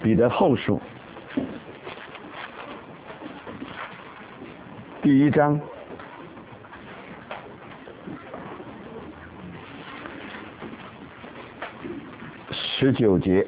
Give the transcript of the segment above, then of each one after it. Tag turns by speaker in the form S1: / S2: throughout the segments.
S1: 彼得后书第1章19节，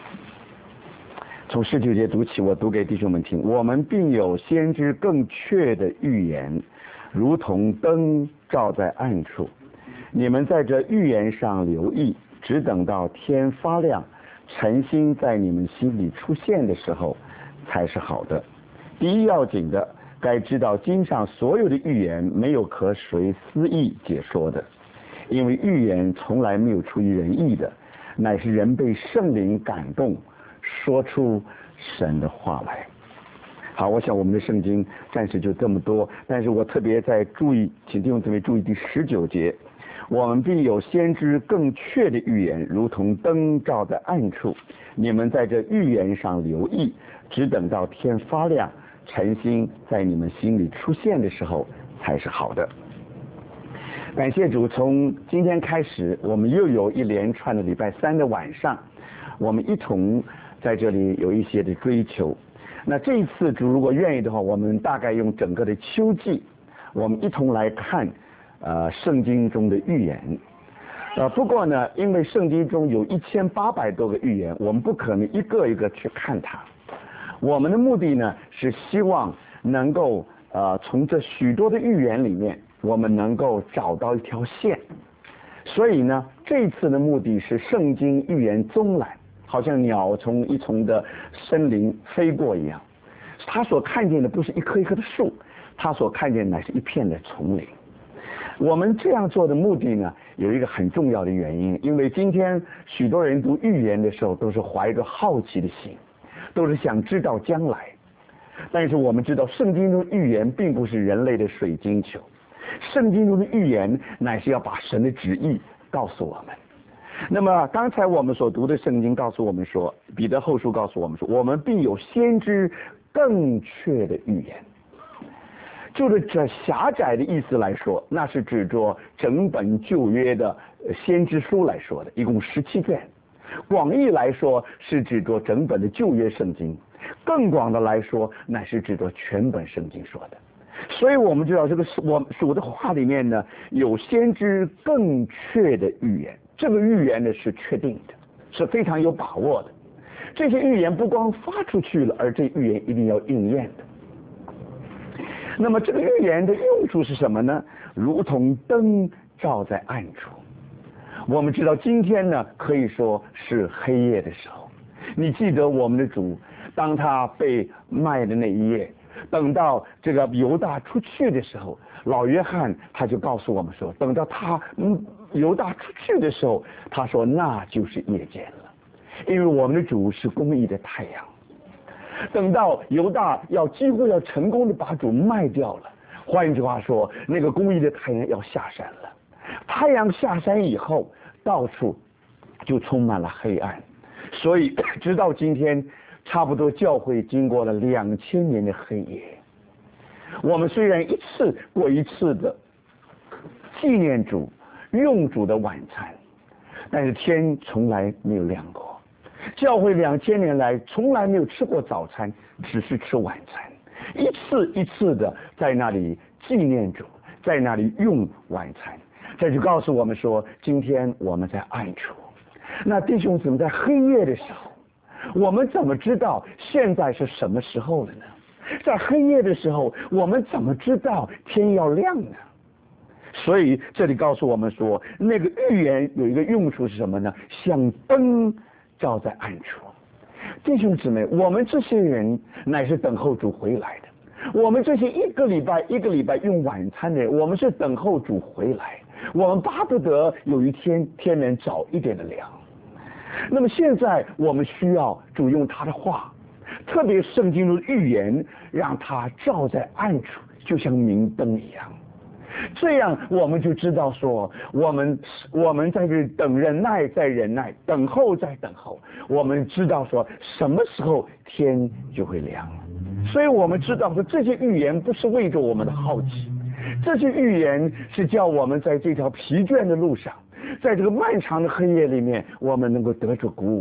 S1: 从19节读起，我读给弟兄们听。我们并有先知更确的预言，如同灯照在暗处。你们在这预言上留意，只等到天发亮，晨星在你们心里出现的时候，才是好的。第一要紧的，该知道经上所有的预言没有可随私意解说的，因为预言从来没有出于人意的，乃是人被圣灵感动，说出神的话来。好，我想我们的圣经暂时就这么多，但是我特别在注意，请弟兄姊妹注意第19节。我们并有先知更确的预言，如同灯照在暗处。你们在这预言上留意，只等到天发亮，晨星在你们心里出现的时候，才是好的。感谢主，从今天开始，我们又有一连串的礼拜3的晚上，我们一同在这里有一些的追求。那这一次主如果愿意的话，我们大概用整个的秋季，我们一同来看圣经中的预言。不过呢，因为圣经中有1800多个预言，我们不可能一个一个去看它。我们的目的呢，是希望能够从这许多的预言里面，我们能够找到一条线。所以呢，这一次的目的是圣经预言综览，好像鸟从一丛的森林飞过一样。他所看见的不是一棵一棵的树，他所看见的乃是一片的丛林。我们这样做的目的呢，有一个很重要的原因，因为今天许多人读预言的时候，都是怀着好奇的心，都是想知道将来。但是我们知道，圣经中预言并不是人类的水晶球，圣经中的预言乃是要把神的旨意告诉我们。那么刚才我们所读的圣经告诉我们说，彼得后书告诉我们说，我们并有先知更确的预言。就是这狭窄的意思来说，那是指着整本旧约的先知书来说的，一共17卷。广义来说是指着整本的旧约圣经，更广的来说乃是指着全本圣经说的。所以我们知道这个我主的话里面呢，有先知更确的预言。这个预言呢是确定的，是非常有把握的。这些预言不光发出去了，而这预言一定要应验的。那么这个预言的用处是什么呢？如同灯照在暗处。我们知道今天呢，可以说是黑夜的时候。你记得我们的主，当他被卖的那一夜，等到这个犹大出去的时候，老约翰他就告诉我们说，等到他犹大出去的时候，他说那就是夜间了，因为我们的主是公义的太阳。等到犹大几乎要成功的把主卖掉了，换句话说，那个公义的太阳要下山了。太阳下山以后，到处就充满了黑暗。所以直到今天，差不多教会经过了2000年的黑夜。我们虽然一次过一次的纪念主、用主的晚餐，但是天从来没有亮过。教会2000年来从来没有吃过早餐，只是吃晚餐，一次一次的在那里纪念主，在那里用晚餐。这就告诉我们说，今天我们在暗处。那弟兄姊妹，在黑夜的时候，我们怎么知道现在是什么时候了呢？在黑夜的时候，我们怎么知道天要亮呢？所以这里告诉我们说，那个预言有一个用处是什么呢？像灯照在暗处。弟兄姊妹，我们这些人乃是等候主回来的。我们这些一个礼拜一个礼拜用晚餐的人，我们是等候主回来。我们巴不得有一天天能早一点的亮。那么现在我们需要主用他的话，特别圣经中的预言，让它照在暗处，就像明灯一样。这样我们就知道说，我们在这等忍耐，在忍耐，等候在等候。我们知道说什么时候天就会亮。所以我们知道说，这些预言不是为着我们的好奇，这些预言是叫我们在这条疲倦的路上，在这个漫长的黑夜里面，我们能够得着鼓舞，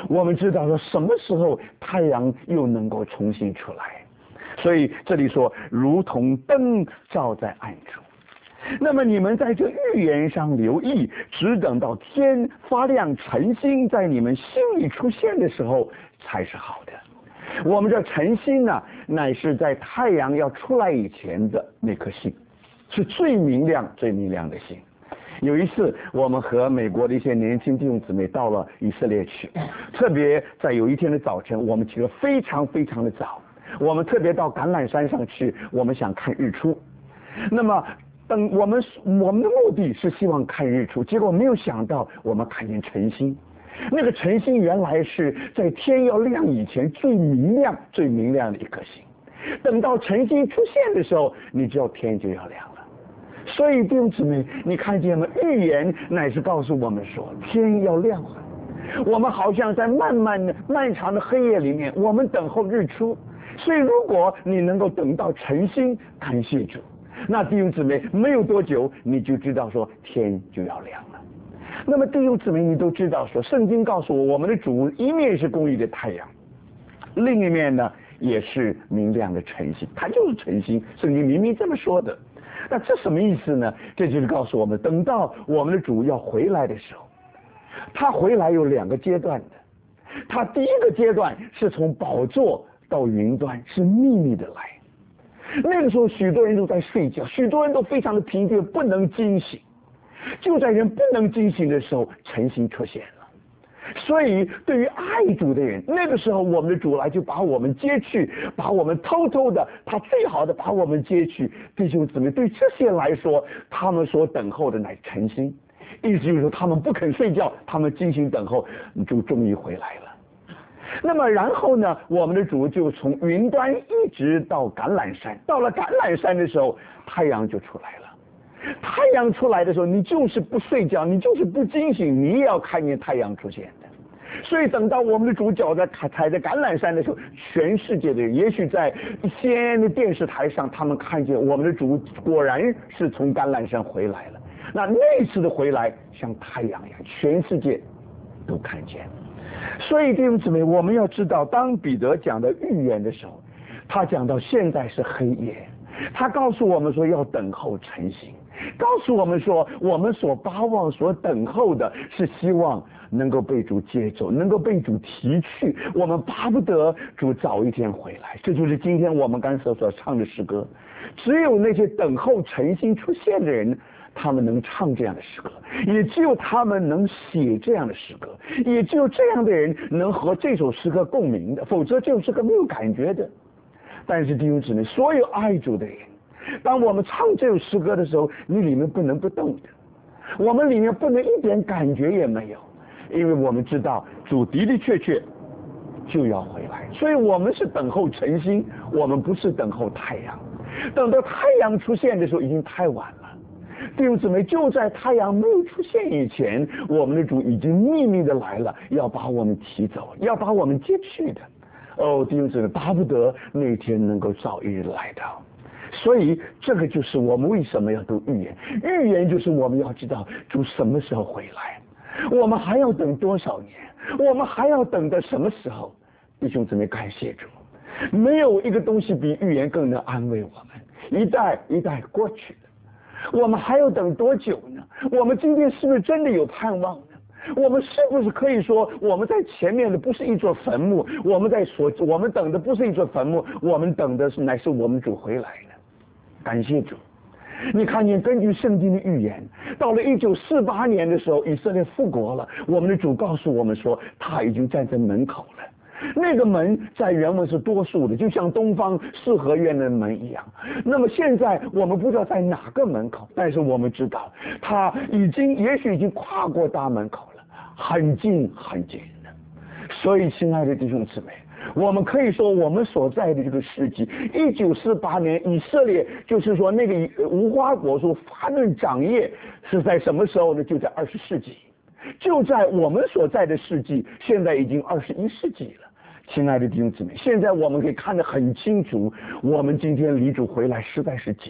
S1: 我们知道说什么时候太阳又能够重新出来。所以这里说如同灯照在暗处。那么你们在这预言上留意，只等到天发亮，晨星在你们心里出现的时候才是好的。我们这晨星呢，乃是在太阳要出来以前的那颗星，是最明亮最明亮的星。有一次我们和美国的一些年轻弟兄姊妹到了以色列去，特别在有一天的早晨，我们起得非常非常的早，我们特别到橄榄山上去，我们想看日出。那么等我们的目的是希望看日出，结果没有想到我们看见晨星。那个晨星原来是在天要亮以前最明亮最明亮的一颗星，等到晨星出现的时候，你知道天就要亮了。所以弟兄姊妹，你看见吗？预言乃是告诉我们说天要亮了。我们好像在漫长的黑夜里面，我们等候日出。所以如果你能够等到晨星，感谢主，那弟兄姊妹没有多久你就知道说天就要亮了。那么弟兄姊妹，你都知道说圣经告诉我们的主一面是公义的太阳，另一面呢也是明亮的晨星，它就是晨星，圣经明明这么说的。那这什么意思呢？这就是告诉我们，等到我们的主要回来的时候，他回来有2个阶段的。他第一个阶段是从宝座到云端，是秘密的来。那个时候许多人都在睡觉，许多人都非常的疲倦，不能惊醒。就在人不能惊醒的时候，晨星出现了。所以对于爱主的人，那个时候我们的主来就把我们接去，把我们偷偷的，他最好的把我们接去。弟兄姊妹，对这些来说，他们所等候的乃晨星，意思就是说他们不肯睡觉，他们精心等候，就终于回来了。那么然后呢，我们的主就从云端一直到橄榄山，到了橄榄山的时候，太阳就出来了。太阳出来的时候，你就是不睡觉，你就是不惊醒，你也要看见太阳出现的。所以等到我们的主脚踩在橄榄山的时候，全世界的人也许在CNN的电视台上，他们看见我们的主果然是从橄榄山回来了。那次的回来像太阳一样，全世界都看见。所以弟兄姊妹，我们要知道，当彼得讲的预言的时候，他讲到现在是黑夜，他告诉我们说要等候晨星，告诉我们说我们所巴望所等候的是希望能够被主接走，能够被主提去，我们巴不得主早一天回来。这就是今天我们刚才所唱的诗歌。只有那些等候晨星出现的人，他们能唱这样的诗歌，也只有他们能写这样的诗歌，也只有这样的人能和这首诗歌共鸣的，否则这首诗歌没有感觉的。但是弟兄姊妹，所有爱主的人，当我们唱这首诗歌的时候，你里面不能不动的，我们里面不能一点感觉也没有，因为我们知道主的的确确就要回来。所以我们是等候晨星，我们不是等候太阳。等到太阳出现的时候已经太晚了。弟兄姊妹，就在太阳没有出现以前，我们的主已经秘密的来了，要把我们提走，要把我们接去的。弟兄姊妹，巴不得那天能够早一日来到。所以这个就是我们为什么要读预言。预言就是我们要知道主什么时候回来，我们还要等多少年，我们还要等到什么时候。弟兄姊妹，感谢主，没有一个东西比预言更能安慰我们。一代一代过去了，我们还要等多久呢？我们今天是不是真的有盼望呢？我们是不是可以说我们在前面的不是一座坟墓，我们等的不是一座坟墓，我们等的乃是我们主回来呢？感谢主。你看见根据圣经的预言，到了1948年的时候，以色列复国了，我们的主告诉我们说他已经站在门口了。那个门在原文是多数的，就像东方四合院的门一样。那么现在我们不知道在哪个门口，但是我们知道他也许已经跨过大门口了，很近很近的。所以亲爱的弟兄姊妹，我们可以说我们所在的这个世纪，1948年以色列，就是说那个无花果树发嫩长叶是在什么时候呢？就在20世纪，就在我们所在的世纪，现在已经21世纪了。亲爱的弟兄姊妹，现在我们可以看得很清楚，我们今天离主回来实在是近了。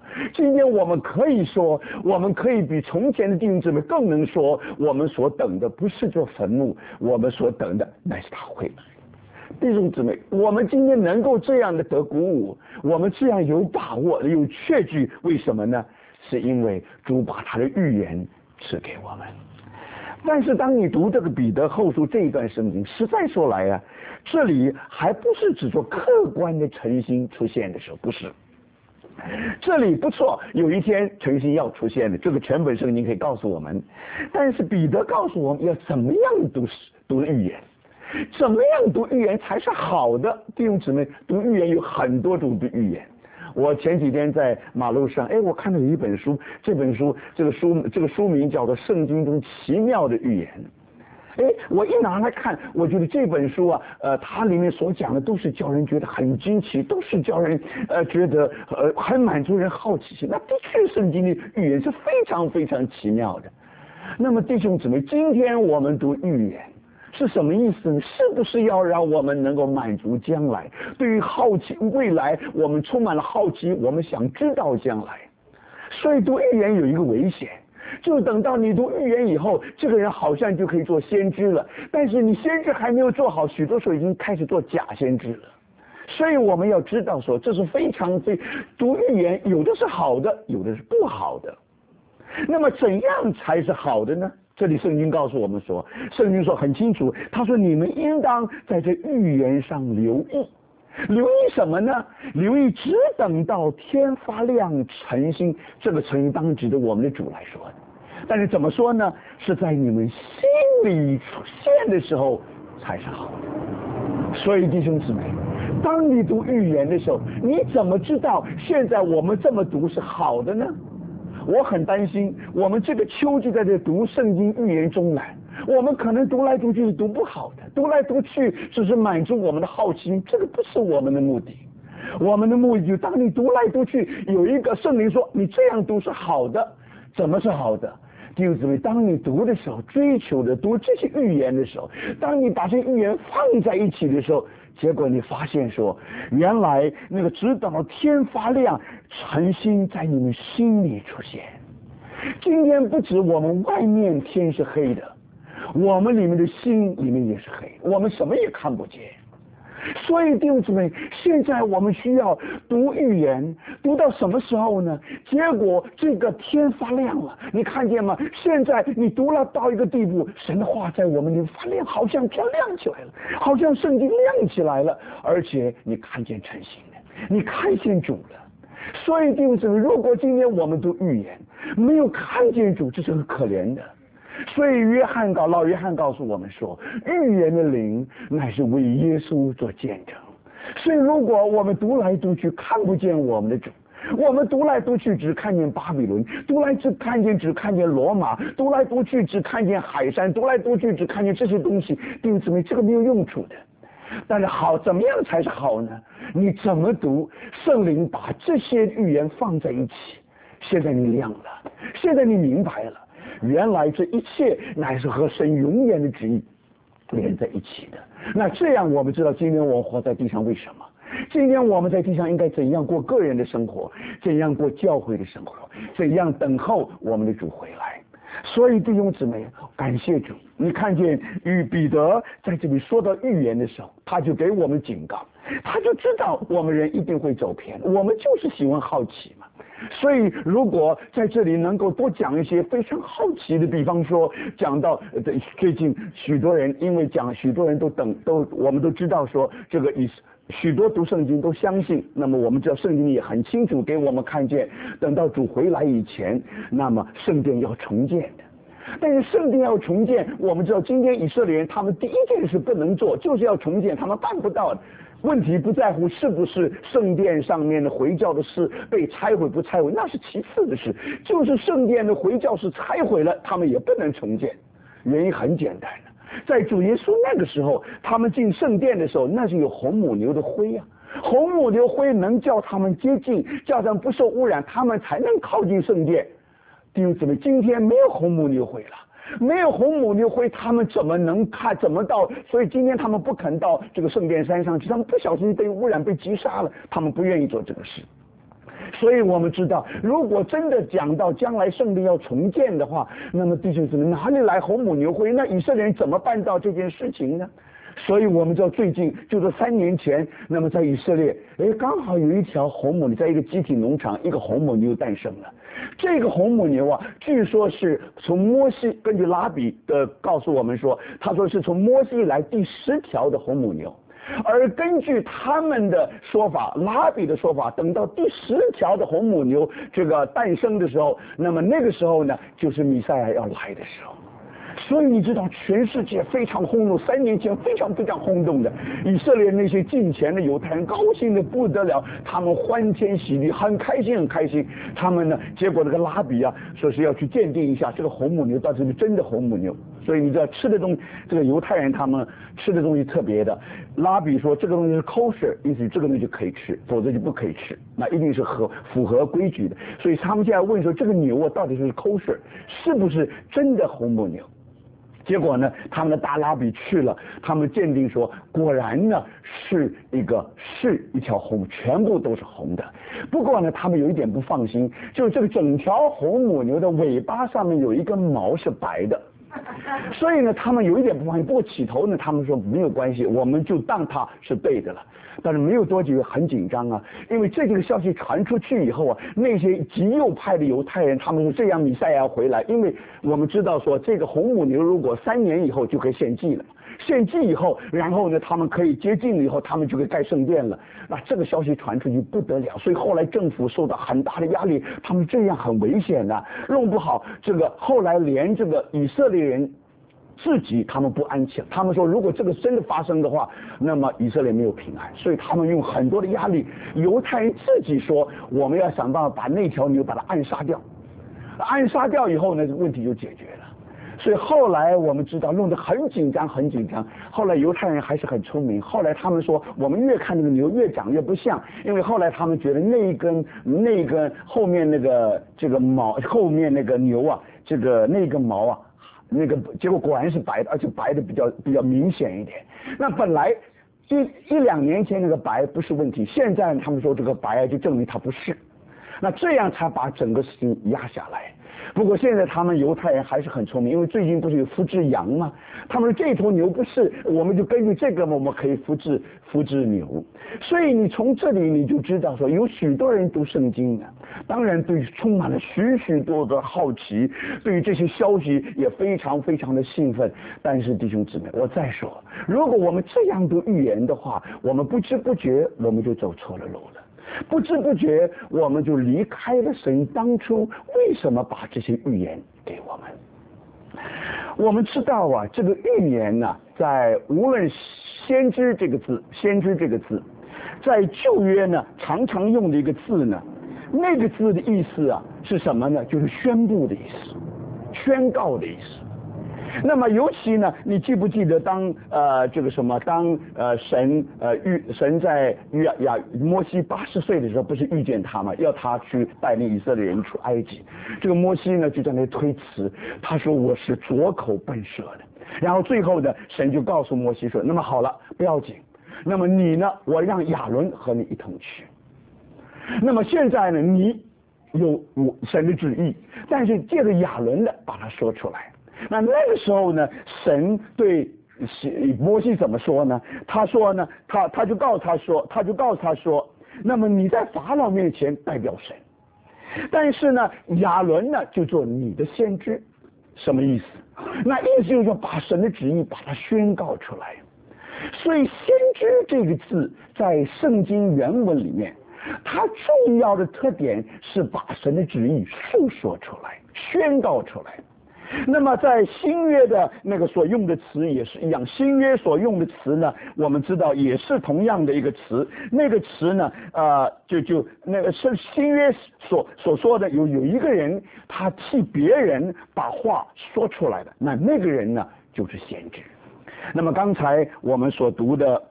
S1: 今天我们可以说，我们可以比从前的弟兄姊妹更能说，我们所等的不是做坟墓，我们所等的乃是他会来。弟兄姊妹，我们今天能够这样的得鼓舞，我们这样有把握有确据，为什么呢？是因为主把他的预言赐给我们。但是当你读这个彼得后书这一段圣经，实在说来啊，这里还不是只做客观的诚心出现的时候，不是。这里不错，有一天诚心要出现的，这个全本圣经可以告诉我们。但是彼得告诉我们要怎么样读预言，怎么样读预言才是好的。弟兄姊妹，读预言有很多种的预言。我前几天在马路上，我看到有一本书，这个书名叫做《圣经中奇妙的预言》。我一拿来看，我觉得这本书啊，它里面所讲的都是叫人觉得很惊奇，都是叫人觉得很满足人好奇心。那的确，圣经的预言是非常非常奇妙的。那么弟兄姊妹，今天我们读预言是什么意思呢？是不是要让我们能够满足将来？对于好奇未来，我们充满了好奇，我们想知道将来。所以读预言有一个危险，就等到你读预言以后，这个人好像就可以做先知了，但是你先知还没有做好，许多时候已经开始做假先知了。所以我们要知道说，这是读预言有的是好的，有的是不好的。那么怎样才是好的呢？这里圣经告诉我们说，圣经说很清楚，他说你们应当在这预言上留意。留意什么呢？留意只等到天发亮晨星，这个晨星当然指的我们的主来说的。但是怎么说呢？是在你们心里出现的时候才是好的。所以弟兄姊妹，当你读预言的时候，你怎么知道现在我们这么读是好的呢？我很担心，我们这个秋季在这读圣经预言中来，我们可能读来读去是读不好的，读来读去只是满足我们的好奇心，这个不是我们的目的。我们的目的就是当你读来读去，有一个圣灵说你这样读是好的。怎么是好的？弟兄姊妹，当你读的时候，追求的读这些预言的时候，当你把这预言放在一起的时候，结果你发现说，原来那个直到天发亮，晨星在你们心里出现。今天不止我们外面天是黑的，我们里面的心里面也是黑，我们什么也看不见。所以弟兄姊妹，现在我们需要读预言，读到什么时候呢？结果这个天发亮了，你看见吗？现在你读了到一个地步，神的话在我们里面发亮，好像天亮起来了，好像圣经亮起来了，而且你看见晨星了，你看见主了。所以弟兄姊妹，如果今天我们读预言没有看见主，这是很可怜的。所以老约翰告诉我们说，预言的灵乃是为耶稣做见证。所以如果我们读来读去看不见我们的主，我们读来读去只看见巴比伦，读来只看见罗马，读来读去只看见海山，读来读去只看见这些东西，弟兄姊妹，这个没有用处的。但是好，怎么样才是好呢？你怎么读？圣灵把这些预言放在一起，现在你亮了，现在你明白了，原来这一切乃是和神永远的旨意连在一起的。那这样我们知道，今天我们活在地上为什么？今天我们在地上应该怎样过个人的生活，怎样过教会的生活，怎样等候我们的主回来。所以弟兄姊妹，感谢主，你看见与彼得在这里说到预言的时候，他就给我们警告，他就知道我们人一定会走偏，我们就是喜欢好奇嘛。所以如果在这里能够多讲一些非常好奇的，比方说讲到最近许多人因为讲许多人我们都知道说这个许多读圣经都相信，那么我们知道圣经也很清楚给我们看见，等到主回来以前，那么圣殿要重建的。但是圣殿要重建，我们知道今天以色列人他们第一件事不能做，就是要重建，他们办不到的。问题不在乎是不是圣殿上面的回教的事被拆毁不拆毁，那是其次的事，就是圣殿的回教是拆毁了，他们也不能重建。原因很简单的，在主耶稣那个时候，他们进圣殿的时候，那是有红母牛的灰啊，红母牛灰能叫他们接近，叫他们不受污染，他们才能靠近圣殿。弟兄姊妹，今天没有红母牛灰了，没有红母牛灰，他们怎么能看？怎么到？所以今天他们不肯到这个圣殿山上去，他们不小心被污染、被击杀了，他们不愿意做这个事。 所以我们知道，如果真的讲到将来圣殿要重建的话，那么弟兄姊妹，哪里来红母牛会？那以色列人怎么办到这件事情呢？所以我们知道最近就是3年前，那么在以色列，刚好有一条红母牛在一个集体农场，一个红母牛诞生了。这个红母牛啊，据说是从摩西，根据拉比的告诉我们说，他说是从摩西来第10条的红母牛。而根据他们的说法，拉比的说法，等到第10条的红母牛这个诞生的时候，那么那个时候呢，就是弥赛亚要来的时候。所以你知道，全世界非常轰动，3年前非常非常轰动的，以色列那些敬虔的犹太人高兴的不得了，他们欢天喜地，很开心很开心。他们呢，结果那个拉比啊，说是要去鉴定一下这个红母牛到底是不是真的红母牛。所以你知道吃的东西，这个犹太人他们吃的东西特别的。拉比说这个东西是 kosher， 意思这个东西可以吃，否则就不可以吃，那一定是符合规矩的。所以他们现在问说这个牛啊到底是 kosher， 是不是真的红母牛？结果呢，他们的大拉比去了，他们鉴定说，果然呢是一条红，全部都是红的。不过呢，他们有一点不放心，就是这个整条红母牛的尾巴上面有一根毛是白的。所以呢，他们有一点不放心。不过起头呢，他们说没有关系，我们就当它是对的了。但是没有多久很紧张啊，因为这个消息传出去以后啊，那些极右派的犹太人他们说这样弥赛亚回来，因为我们知道说这个红母牛如果3年以后就可以献祭了，献祭以后，然后呢他们可以接近了以后，他们就可以盖圣殿了。那这个消息传出去不得了，所以后来政府受到很大的压力，他们这样很危险的，弄不好这个后来连这个以色列人自己他们不安全，他们说如果这个真的发生的话，那么以色列没有平安，所以他们用很多的压力。犹太人自己说，我们要想办法把那条牛把它暗杀掉，暗杀掉以后呢，问题就解决了。所以后来我们知道弄得很紧张很紧张，后来犹太人还是很聪明，后来他们说我们越看那个牛越长越不像，因为后来他们觉得那一根后面那个这个毛，后面那个牛啊，那个毛啊，那个结果果然是白的，而且白的比较明显一点。那本来1-2年前那个白不是问题，现在他们说这个白就证明它不是，那这样才把整个事情压下来。不过现在他们犹太人还是很聪明，因为最近不是有复制羊吗？他们说这头牛不是，我们就根据这个我们可以复制牛。所以你从这里你就知道说，有许多人读圣经的，当然对充满了许许多的好奇，对于这些消息也非常非常的兴奋。但是弟兄姊妹，我再说，如果我们这样读预言的话，我们不知不觉我们就走错了路了。不知不觉我们就离开了神当初为什么把这些预言给我们。我们知道啊，这个预言呢，在无论先知这个字，在旧约呢常常用的一个字呢，那个字的意思啊是什么呢？就是宣布的意思，宣告的意思。那么尤其呢，你记不记得当神在摩西80岁的时候，不是遇见他吗？要他去带领以色列人出埃及。这个摩西呢就在那推辞，他说我是拙口笨舌的。然后最后呢，神就告诉摩西说，那么好了，不要紧，那么你呢，我让亚伦和你一同去。那么现在呢，你有神的旨意，但是借着亚伦的把它说出来。那个时候呢，神对摩西怎么说呢？他说呢，他就告诉他说，那么你在法老面前代表神，但是呢，亚伦呢就做你的先知，什么意思？那意思就是说把神的旨意把它宣告出来。所以先知这个字在圣经原文里面，它重要的特点是把神的旨意述说出来，宣告出来。那么在新约的那个所用的词也是一样，新约所用的词呢，我们知道也是同样的一个词，那个词呢，就那个是新约所说的有一个人，他替别人把话说出来的，那个人呢就是先知。那么刚才我们所读的，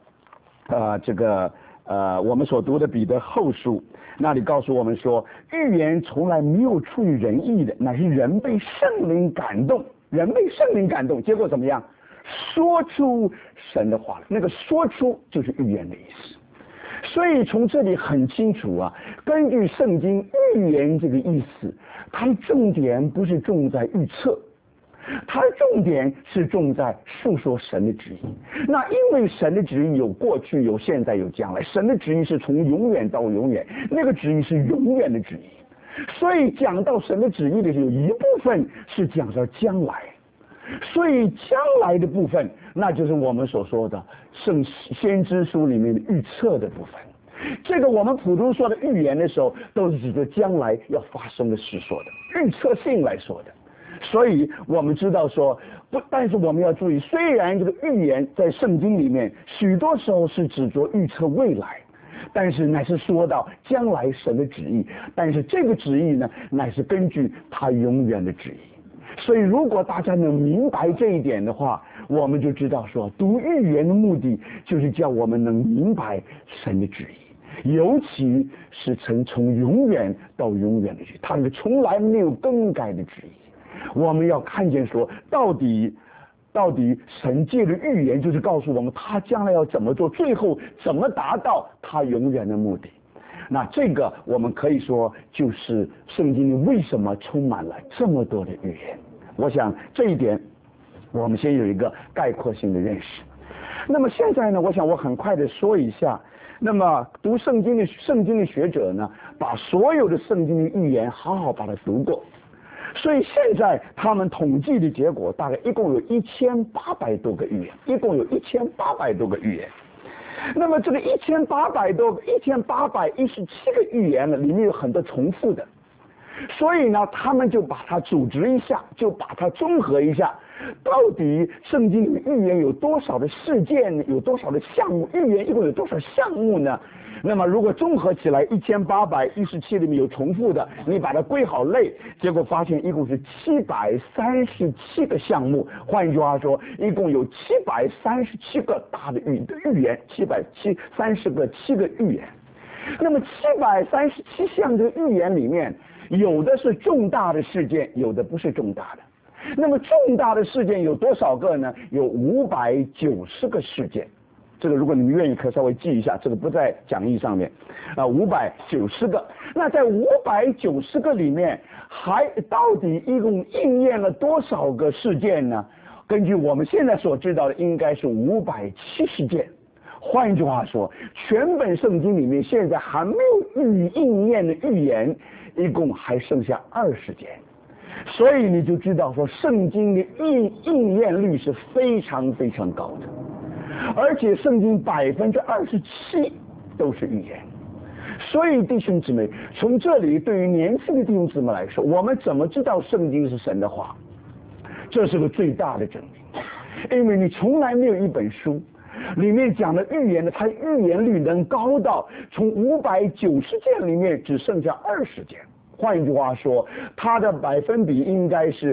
S1: 我们所读的彼得后书，那里告诉我们说，预言从来没有出于人意的，乃是人被圣灵感动，结果怎么样？说出神的话来，那个说出就是预言的意思。 所以从这里很清楚啊，根据圣经预言这个意思，它的重点不是重在预测，它的重点是重在述说神的旨意。那因为神的旨意有过去、有现在、有将来，神的旨意是从永远到永远，那个旨意是永远的旨意。所以讲到神的旨意的时候，有一部分是讲到将来，所以将来的部分，那就是我们所说的先知书里面的预测的部分。这个我们普通说的预言的时候，都是指着将来要发生的事说的，预测性来说的。所以我们知道说不，但是我们要注意，虽然这个预言在圣经里面许多时候是指着预测未来，但是乃是说到将来神的旨意，但是这个旨意呢，乃是根据他永远的旨意。所以如果大家能明白这一点的话，我们就知道说读预言的目的就是叫我们能明白神的旨意，尤其是从永远到永远的旨意，他是从来没有更改的旨意。我们要看见说到底神借的预言就是告诉我们他将来要怎么做，最后怎么达到他永远的目的。那这个我们可以说就是圣经里为什么充满了这么多的预言。我想这一点我们先有一个概括性的认识。那么现在呢，我想我很快的说一下，那么读圣经的学者呢，把所有的圣经的预言好好把它读过，所以现在他们统计的结果大概一共有1800多个预言，一共有1800多个预言。那么这个1817个预言呢，里面有很多重复的，所以呢，他们就把它组织一下，就把它综合一下，到底圣经里面预言有多少的事件，有多少的项目，预言一共有多少项目呢？那么如果综合起来1817里面有重复的，你把它归好类，结果发现一共是737个项目。换句话说，一共有737个大的预言，737个预言。那么737项这个预言里面，有的是重大的事件，有的不是重大的。那么重大的事件有多少个呢？有590个事件。这个如果你们愿意，可稍微记一下，这个不在讲义上面，590个。那在590个里面，到底一共应验了多少个事件呢？根据我们现在所知道的，应该是570件。换句话说，全本圣经里面现在还没有应验的预言，一共还剩下20件。所以你就知道说，圣经的应验率是非常非常高的。而且圣经27%都是预言。所以弟兄姊妹，从这里对于年轻的弟兄姊妹来说，我们怎么知道圣经是神的话？这是个最大的证明。因为你从来没有一本书里面讲的预言的，它预言率能高到从590件里面只剩下20件。换句话说，它的百分比应该是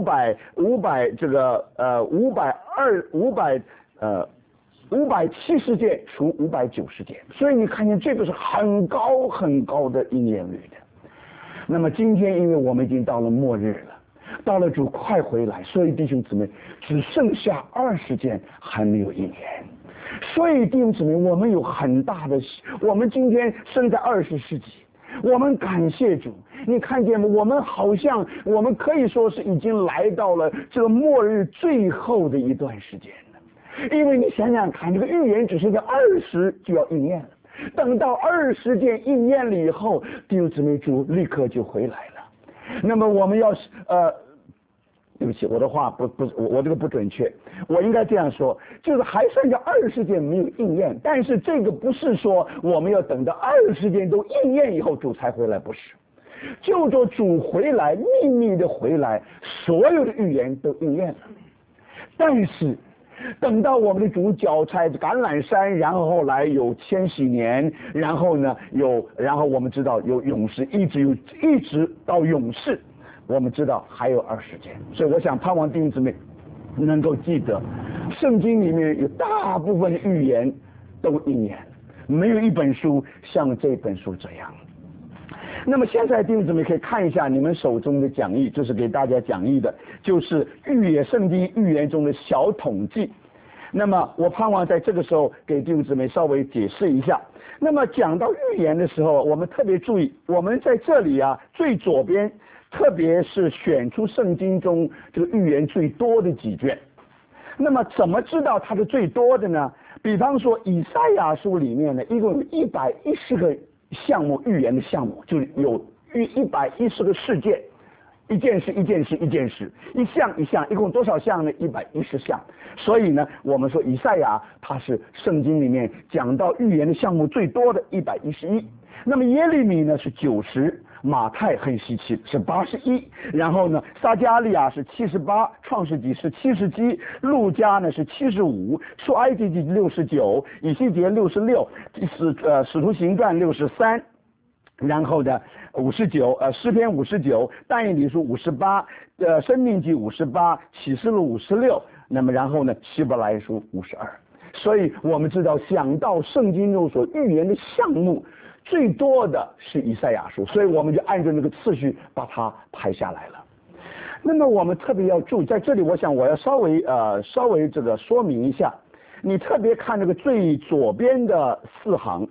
S1: 570件除590件，所以你看见这个是很高很高的应验率的。那么今天因为我们已经到了末日了，到了主快回来，所以弟兄姊妹只剩下20件还没有应验。所以弟兄姊妹，我们有很大的，我们今天生在20世纪，我们感谢主，你看见吗？我们可以说是已经来到了这个末日最后的一段时间了。因为你想想看，这个预言只剩下20就要应验了，等到20件应验了以后，弟兄姊妹，主立刻就回来了。那么我们要对不起，我的话我这个不准确，我应该这样说，就是还剩下20件没有应验，但是这个不是说我们要等到20件都应验以后主才回来，不是，就说主回来，秘密的回来，所有的预言都应验了。但是等到我们的主脚踩橄榄山，然后后来有千禧年，然后我们知道有勇士，一直到勇士，我们知道还有20件。所以我想盼望弟兄姊妹能够记得，圣经里面有大部分的预言都应验，没有一本书像这本书这样。那么现在弟兄姊妹可以看一下你们手中的讲义，这是给大家讲义的，就是圣经预言中的小统计。 那么我盼望在这个时候给弟兄姊妹稍微解释一下。那么讲到预言的时候，我们特别注意，我们在这里啊最左边，特别是选出圣经中这个预言最多的几卷。那么怎么知道它是最多的呢？比方说以赛亚书里面呢，一共有110个项目预言的项目，就有110个事件，一件事，一项一项，一共多少项呢？110项。所以呢，我们说以赛亚它是圣经里面讲到预言的项目最多的111。那么耶利米呢是90，马太很稀奇是81，然后呢撒迦利亚是78，创世纪是77，路加呢是75，出埃及记69，以西结66，使徒行传63。然后呢，59，诗篇59，但以理书58，申命记58，启示录56，那么然后呢，希伯来书52。所以我们知道，想到圣经中所预言的项目最多的是以赛亚书，所以我们就按照那个次序把它排下来了。那么我们特别要注意，在这里，我想我要稍微这个说明一下，你特别看这个最左边的四行。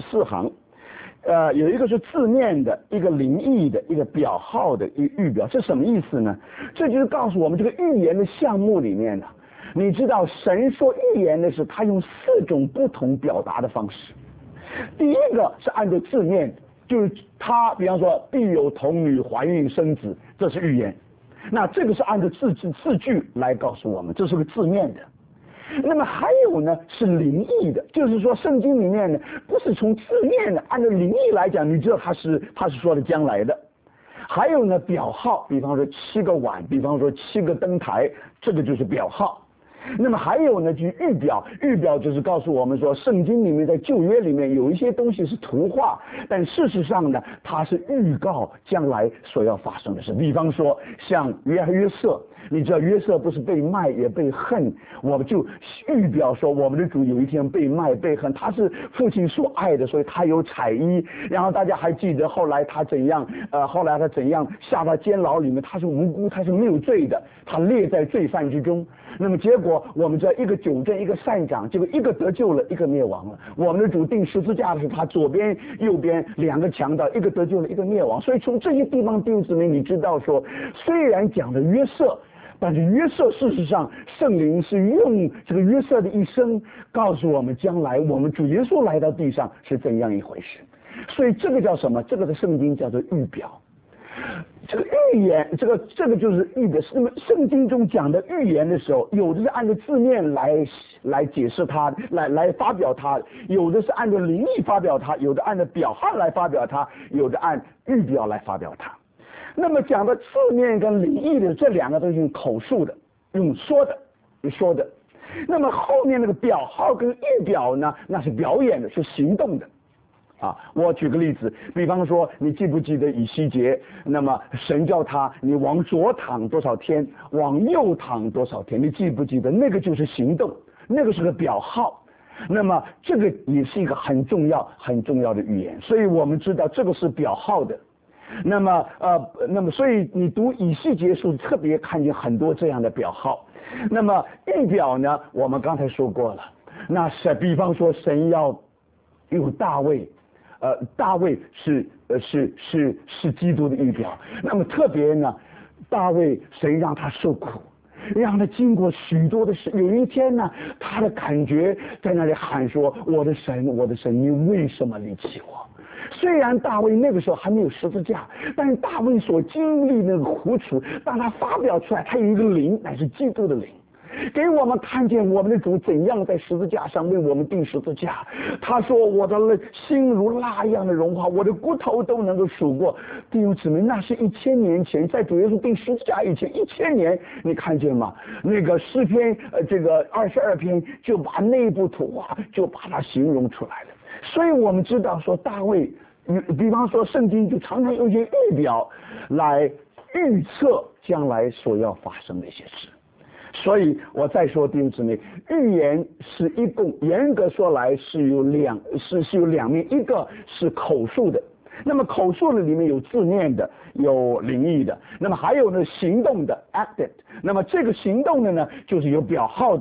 S1: 有一个是字面的，一个灵异的，一个表号的，一个预表，是什么意思呢？这就是告诉我们这个预言的项目里面呢，你知道神说预言的是他用4种不同表达的方式。第一个是按照字面，就是他比方说必有童女怀孕生子，这是预言。那这个是按照字句来告诉我们，这是个字面的。那么还有呢是灵异的，就是说圣经里面呢不是从字面的，按照灵异来讲，你知道他是说的将来的。还有呢表号，比方说7个碗，比方说7个灯台，这个就是表号。那么还有呢就是预表就是告诉我们说，圣经里面在旧约里面有一些东西是图画，但事实上呢它是预告将来所要发生的事。比方说像约瑟，你知道约瑟不是被卖也被恨，我们就预表说我们的主有一天被卖被恨，他是父亲所爱的，所以他有彩衣。然后大家还记得后来他怎样下到监牢里面，他是无辜，他是没有罪的，他列在罪犯之中。那么结果我们知道一个纠正一个善长，结果一个得救了，一个灭亡了。我们的主钉十字架的是他左边右边2个强盗，一个得救了，一个灭亡。所以从这些地方弟兄姊妹，你知道说，虽然讲的约瑟，但是约瑟事实上圣灵是用这个约瑟的一生告诉我们将来我们主耶稣来到地上是怎样一回事。所以这个叫什么？这个的圣经叫做预表。这个预言，这个就是预表。那么圣经中讲的预言的时候，有的是按照字面来解释它，来发表它；有的是按照灵意发表它；有的按照表号来发表它；有的按预表来发表它。那么讲的字面跟灵意的这2个都是用口述的，用说的。那么后面那个表号跟预表呢，那是表演的，是行动的。我举个例子，比方说你记不记得以西结，那么神叫他你往左躺多少天，往右躺多少天，你记不记得？那个就是行动，那个是个表号。那么这个也是一个很重要的预言，所以我们知道这个是表号的。那么所以你读以西结书特别看见很多这样的表号。那么预表呢，我们刚才说过了，那是比方说神要有大卫。大卫是基督的预表。那么特别呢，大卫神让他受苦，让他经过许多的事。有一天呢，他的感觉在那里喊说：“我的神，我的神，你为什么离弃我？”虽然大卫那个时候还没有十字架，但是大卫所经历那个苦楚，当他发表出来，他有一个灵，乃是基督的灵。给我们看见我们的主怎样在十字架上为我们钉十字架。他说：“我的心如蜡一样的融化，我的骨头都能够数过。”弟兄姊妹，那是1000年前，在主耶稣钉十字架以前1000年，你看见吗？那个诗篇这个22篇就把内部图画就把它形容出来了。所以我们知道说大卫，比方说圣经就常常用一些预表来预测将来所要发生的一些事。所以我再说弟兄姊妹，预言是一共严格说来是有两面，一个是口述的，那么口述的里面有字面的，有灵异的，那么还有呢行动的 acted， 那么这个行动的呢就是有表号的，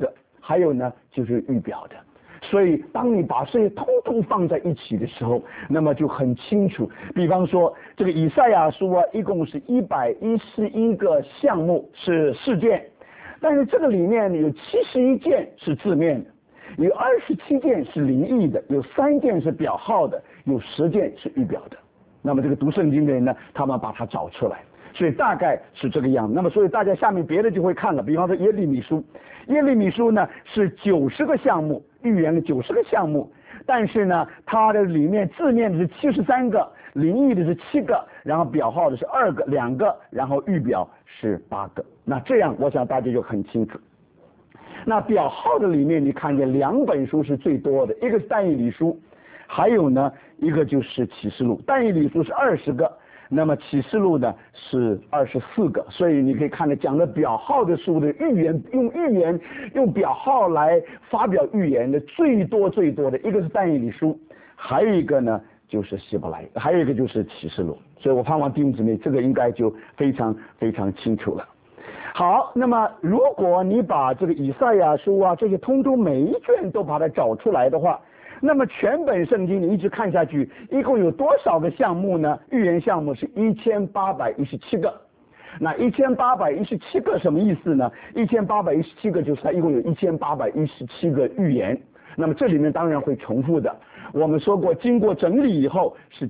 S1: 还有呢就是预表的。所以当你把这些通通放在一起的时候，那么就很清楚。比方说这个以赛亚书啊，一共是111个项目是事件，但是这个里面有71件是字面的，有27件是灵异的，有3件是表号的，有10件是预表的。那么这个读圣经的人呢，他们把它找出来，所以大概是这个样子。那么所以大家下面别的就会看了，比方说耶利米书，耶利米书呢是90个项目，预言的90个项目，但是呢它的里面字面的是73个，灵异的是7个，然后表号的是2个，然后预表是8个。那这样我想大家就很清楚。那表号的里面你看见2本书是最多的，一个是但以理书，还有呢一个就是启示录。但以理书是20个，那么启示录呢是24个，所以你可以看到讲的表号的书的预言，用表号来发表预言的最多的一个是但以理书，还有一个呢就是希伯来，还有一个就是启示录。所以我盼望弟兄姊妹这个应该就非常非常清楚了。好，那么如果你把这个以赛亚书啊这些通通每一卷都把它找出来的话，那么全本圣经你一直看下去，一共有多少个项目呢？预言项目是1817个。那1817个什么意思呢？1817个就是它一共有1817个预言。那么这里面当然会重复的，我们说过经过整理以后是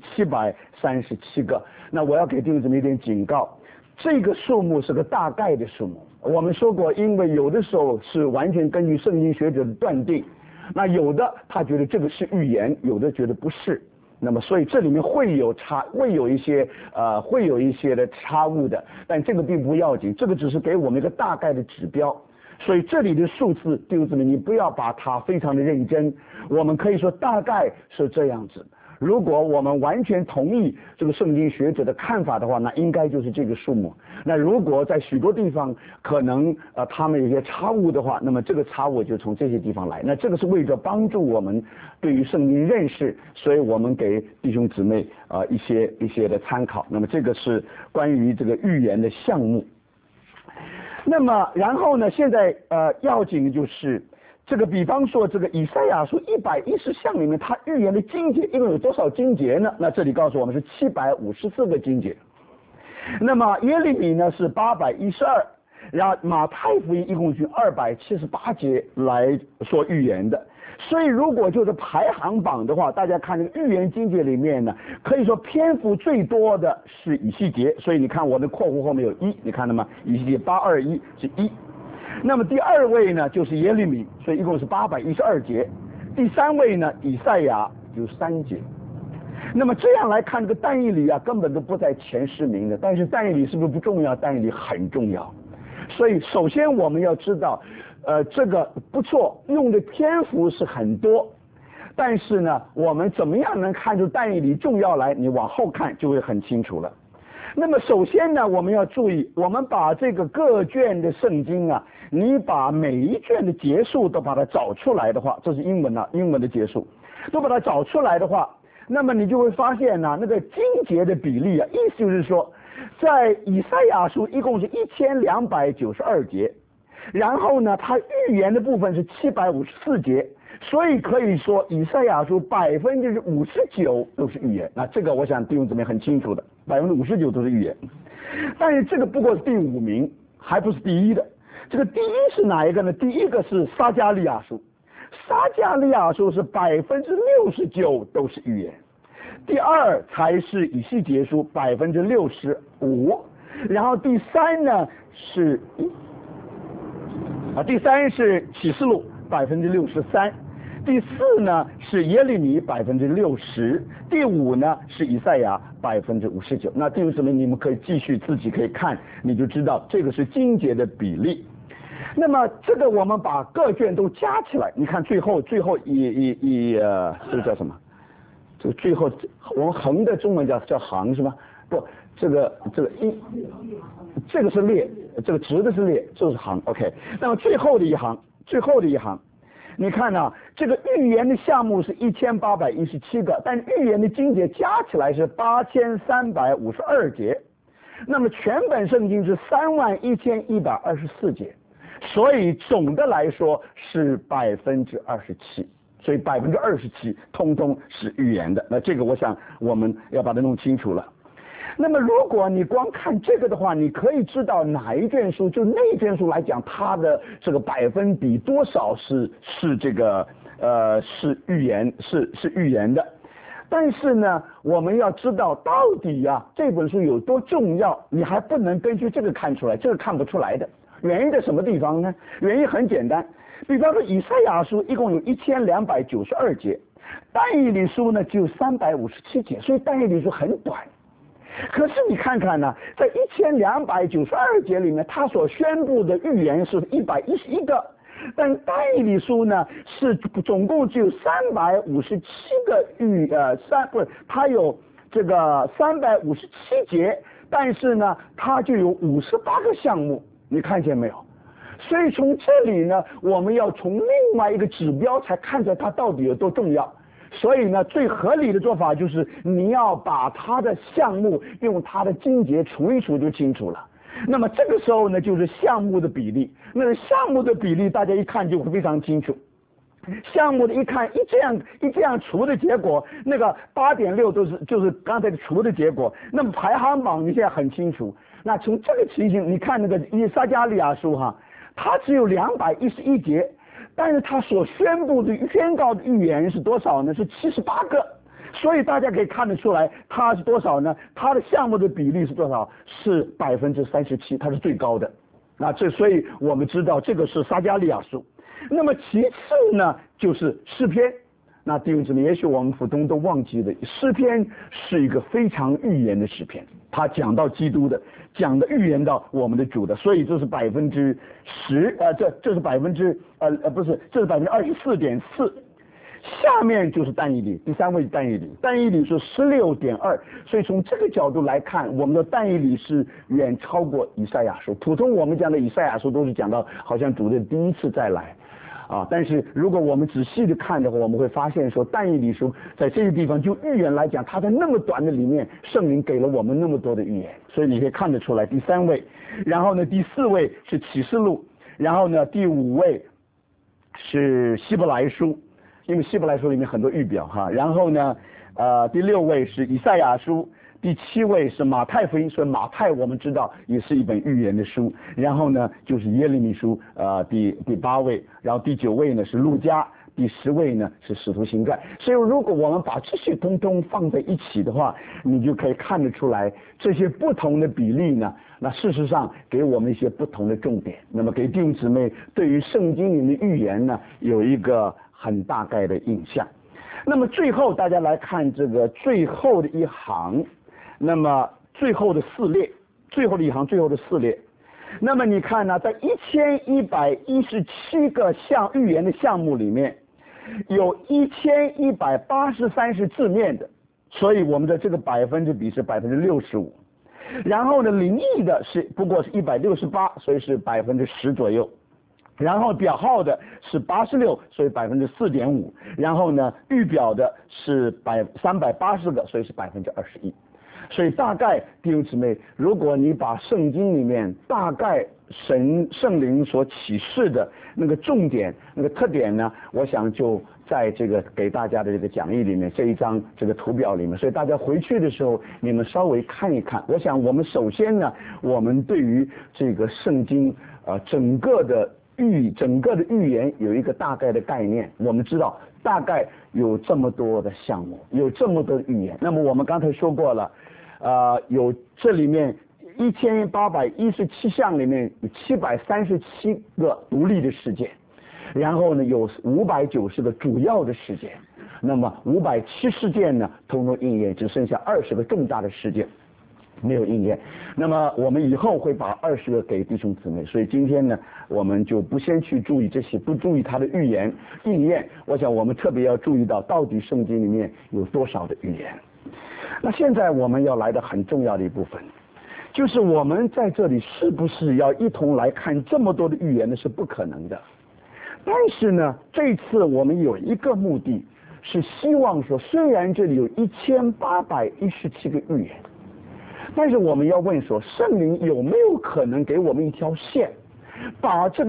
S1: 737个。那我要给弟兄姊妹一点警告，这个数目是个大概的数目。我们说过，因为有的时候是完全根据圣经学者的断定，那有的他觉得这个是预言，有的觉得不是。那么所以这里面会有一些的差误的，但这个并不要紧，这个只是给我们一个大概的指标。所以这里的数字弟兄姊妹你不要把它非常的认真，我们可以说大概是这样子。如果我们完全同意这个圣经学者的看法的话，那应该就是这个数目。那如果在许多地方可能他们有些差误的话，那么这个差误就从这些地方来。那这个是为了帮助我们对于圣经认识，所以我们给弟兄姊妹一些的参考。那么这个是关于这个预言的项目。那么然后呢，现在要紧的就是这个，比方说这个以赛亚书110项里面，它预言的经节一共有多少经节呢？那这里告诉我们是754个经节。那么耶利米呢是812，然后马太福音一共是278节来说预言的。所以如果就是排行榜的话，大家看这个预言经节里面呢，可以说篇幅最多的是以西结。所以你看我的括弧后面有1，你看到吗？以西结821是1。那么第2位呢就是耶利米，所以一共是812节。第3位呢以赛亚有3节。那么这样来看，这个但以理啊根本都不在前10名的。但是但以理是不是不重要？但以理很重要。所以首先我们要知道这个不错，用的篇幅是很多，但是呢我们怎么样能看出但以理重要来？你往后看就会很清楚了。那么首先呢，我们要注意，我们把这个各卷的圣经啊，你把每一卷的结束都把它找出来的话，这是英文啊，英文的结束，都把它找出来的话，那么你就会发现呢，那个经节的比例啊，意思就是说，在以赛亚书一共是1292节，然后呢，它预言的部分是754节。所以可以说，以赛亚书59%都是预言。那这个我想弟兄姊妹很清楚的，59%都是预言。但是这个不过是第5名，还不是第1的。这个第1是哪一个呢？第1个是撒迦利亚书，撒迦利亚书是69%都是预言。第2才是以西结书65%，然后第3呢是第3是启示录63%。第4呢是耶利米60%，第5呢是以赛亚59%。那弟兄姊妹，你们可以继续自己可以看，你就知道这个是经节的比例。那么这个我们把各卷都加起来，你看最后这个叫什么？这个最后我们横的中文叫行是吧？不，这个这个是列，这个直的是列，这是行。OK， 那么最后的一行。你看啊，这个预言的项目是1817个，但预言的经节加起来是8352节。那么全本圣经是31124节， 所以总的来说是27%，所以27%通通是预言的。那这个我想我们要把它弄清楚了。那么如果你光看这个的话，你可以知道哪一卷书，就那一卷书来讲，它的这个百分比多少是这个是预言是预言的。但是呢，我们要知道到底这本书有多重要，你还不能根据这个看出来，这个看不出来的。原因在什么地方呢？原因很简单，比方说以赛亚书一共有1292节，但以理书呢只有357节，所以但以理书很短。可是你看看呢，在1292节里面，他所宣布的预言是111个，但但以理书呢是总共只有357个它有这个357节，但是呢它就有58个项目，你看见没有？所以从这里呢，我们要从另外一个指标才看出来它到底有多重要。所以呢，最合理的做法就是你要把它的项目用它的经节除一除就清楚了。那么这个时候呢，就是项目的比例。那个项目的比例大家一看就会非常清楚。项目的一看一这样除的结果，那个8.6就是刚才的除的结果。那么排行榜你现在很清楚。那从这个情形，你看那个以撒迦利亚书它只有211节。但是他所宣告的预言是多少呢？是78个，所以大家可以看得出来，它是多少呢？它的项目的比例是多少？是37%，它是最高的。所以我们知道这个是撒迦利亚书。那么其次呢，就是诗篇。那弟兄姊妹，也许我们普通都忘记了，诗篇是一个非常预言的诗篇，它讲到基督的，讲的预言到我们的主的，所以这是10%，这是这是24.4%。下面就是但以理，第3位是但以理，但以理是16.2%，所以从这个角度来看，我们的但以理是远超过以赛亚书。普通我们讲的以赛亚书都是讲到好像主的第一次再来。但是如果我们仔细的看的话，我们会发现说，但以理书在这个地方就预言来讲，它在那么短的里面，圣灵给了我们那么多的预言，所以你可以看得出来。第3位，然后呢，第4位是启示录，然后呢，第5位是希伯来书，因为希伯来书里面很多预表然后呢，第6位是以赛亚书。第7位是马太福音，所以马太我们知道也是一本预言的书。然后呢，就是耶利米书，第8位，然后第9位呢是路加，第10位呢是使徒行传。所以如果我们把这些通通放在一起的话，你就可以看得出来，这些不同的比例呢，那事实上给我们一些不同的重点。那么给弟兄姊妹对于圣经里面的预言呢，有一个很大概的印象。那么最后大家来看这个最后的一行。那么最后的4列，最后的一行，最后的4列。那么你看呢，在1117个预言的项目里面，有1183是字面的，所以我们的这个百分比是65%。然后呢，灵异的不过是168，所以是10%左右。然后表号的是86，所以4.5%。然后呢，预表的是380个，所以是21%。所以大概弟兄姊妹，如果你把圣经里面大概圣灵所启示的那个重点、那个特点呢，我想就在这个给大家的这个讲义里面，这一张这个图表里面。所以大家回去的时候，你们稍微看一看。我想我们首先呢，我们对于这个圣经整个的预言有一个大概的概念。我们知道大概有这么多的项目，有这么多的预言。那么我们刚才说过了。有这里面1817项里面有737个独立的事件，然后呢有590个主要的事件，那么507事件呢通通应验，只剩下20个重大的事件没有应验。那么我们以后会把20个给弟兄姊妹，所以今天呢我们就不先去注意这些，不注意它的预言应验。我想我们特别要注意到底圣经里面有多少的预言。那现在我们要来的很重要的一部分，就是我们在这里是不是要一同来看这么多的预言呢？是不可能的。但是呢，这次我们有一个目的，是希望说，虽然这里有1817个预言，但是我们要问说，圣灵有没有可能给我们一条线， 把这个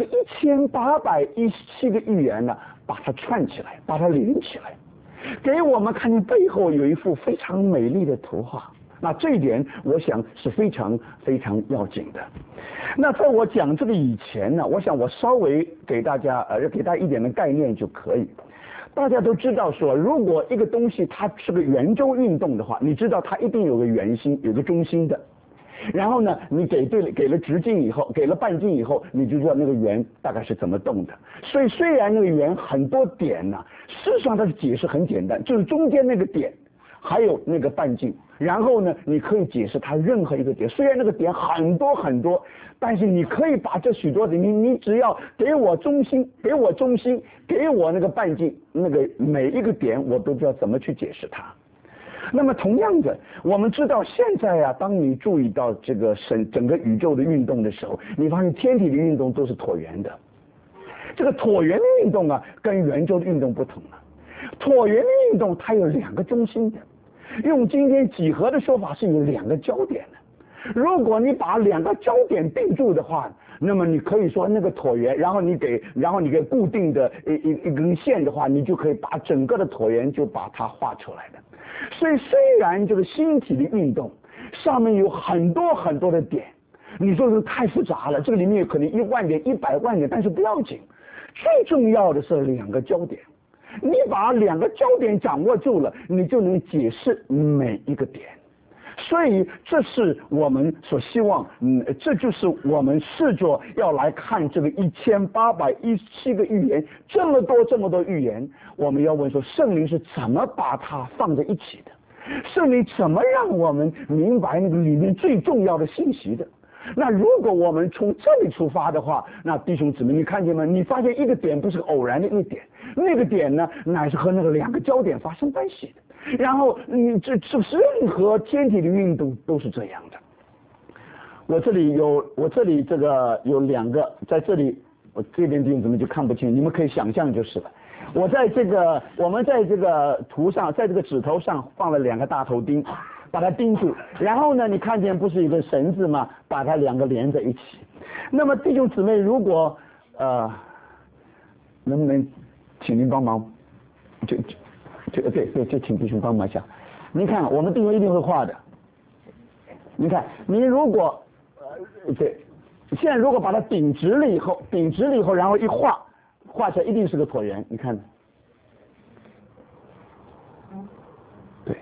S1: 1817个预言呢，把它串起来，把它连起来，给我们看见背后有一幅非常美丽的图画。那这一点我想是非常非常要紧的。那在我讲这个以前呢，我想我稍微给大家一点的概念就可以。大家都知道说，如果一个东西它是个圆周运动的话，你知道它一定有个圆心，有个中心的。然后呢，你给了直径以后，给了半径以后，你就知道那个圆大概是怎么动的。所以虽然那个圆很多点呢，事实上它的解释很简单，就是中间那个点还有那个半径，然后呢，你可以解释它任何一个点。虽然那个点很多很多，但是你可以把这许多的你只要给我中心，给我那个半径，那个每一个点我都知道怎么去解释它。那么同样的，我们知道现在啊，当你注意到这个整个宇宙的运动的时候，你发现天体的运动都是椭圆的。这个椭圆的运动啊，跟圆周的运动不同了。椭圆的运动它有两个中心的，用今天几何的说法是有两个焦点的。如果你把两个焦点定住的话，那么你可以说那个椭圆，然后你给固定的一根线的话，你就可以把整个的椭圆就把它画出来的。所以虽然这个星体的运动上面有很多很多的点，你说是太复杂了，这个里面有可能1万点、100万点，但是不要紧，最重要的是两个焦点。你把两个焦点掌握住了，你就能解释每一个点。所以这是我们所希望，这就是我们试着要来看这个1817个预言，这么多预言，我们要问说圣灵是怎么把它放在一起的？圣灵怎么让我们明白那个里面最重要的信息的？那如果我们从这里出发的话，那弟兄姊妹，你看见吗？你发现一个点不是偶然的一个点，那个点呢，乃是和那个两个焦点发生关系的。然后这任何天体的运动都是这样的。我这里这个有两个，在这里我这边弟兄姊妹就看不清，你们可以想象就是了。我们在这个图上，在这个指头上放了两个大头钉，把它钉住。然后呢，你看见不是有个绳子吗？把它两个连在一起。那么弟兄姊妹，如果能不能请您帮忙？就请弟兄帮忙一下。您看，我们弟兄一定会画的。您看，您如果现在如果把它顶直了以后，然后一画出来一定是个椭圆。你看，对，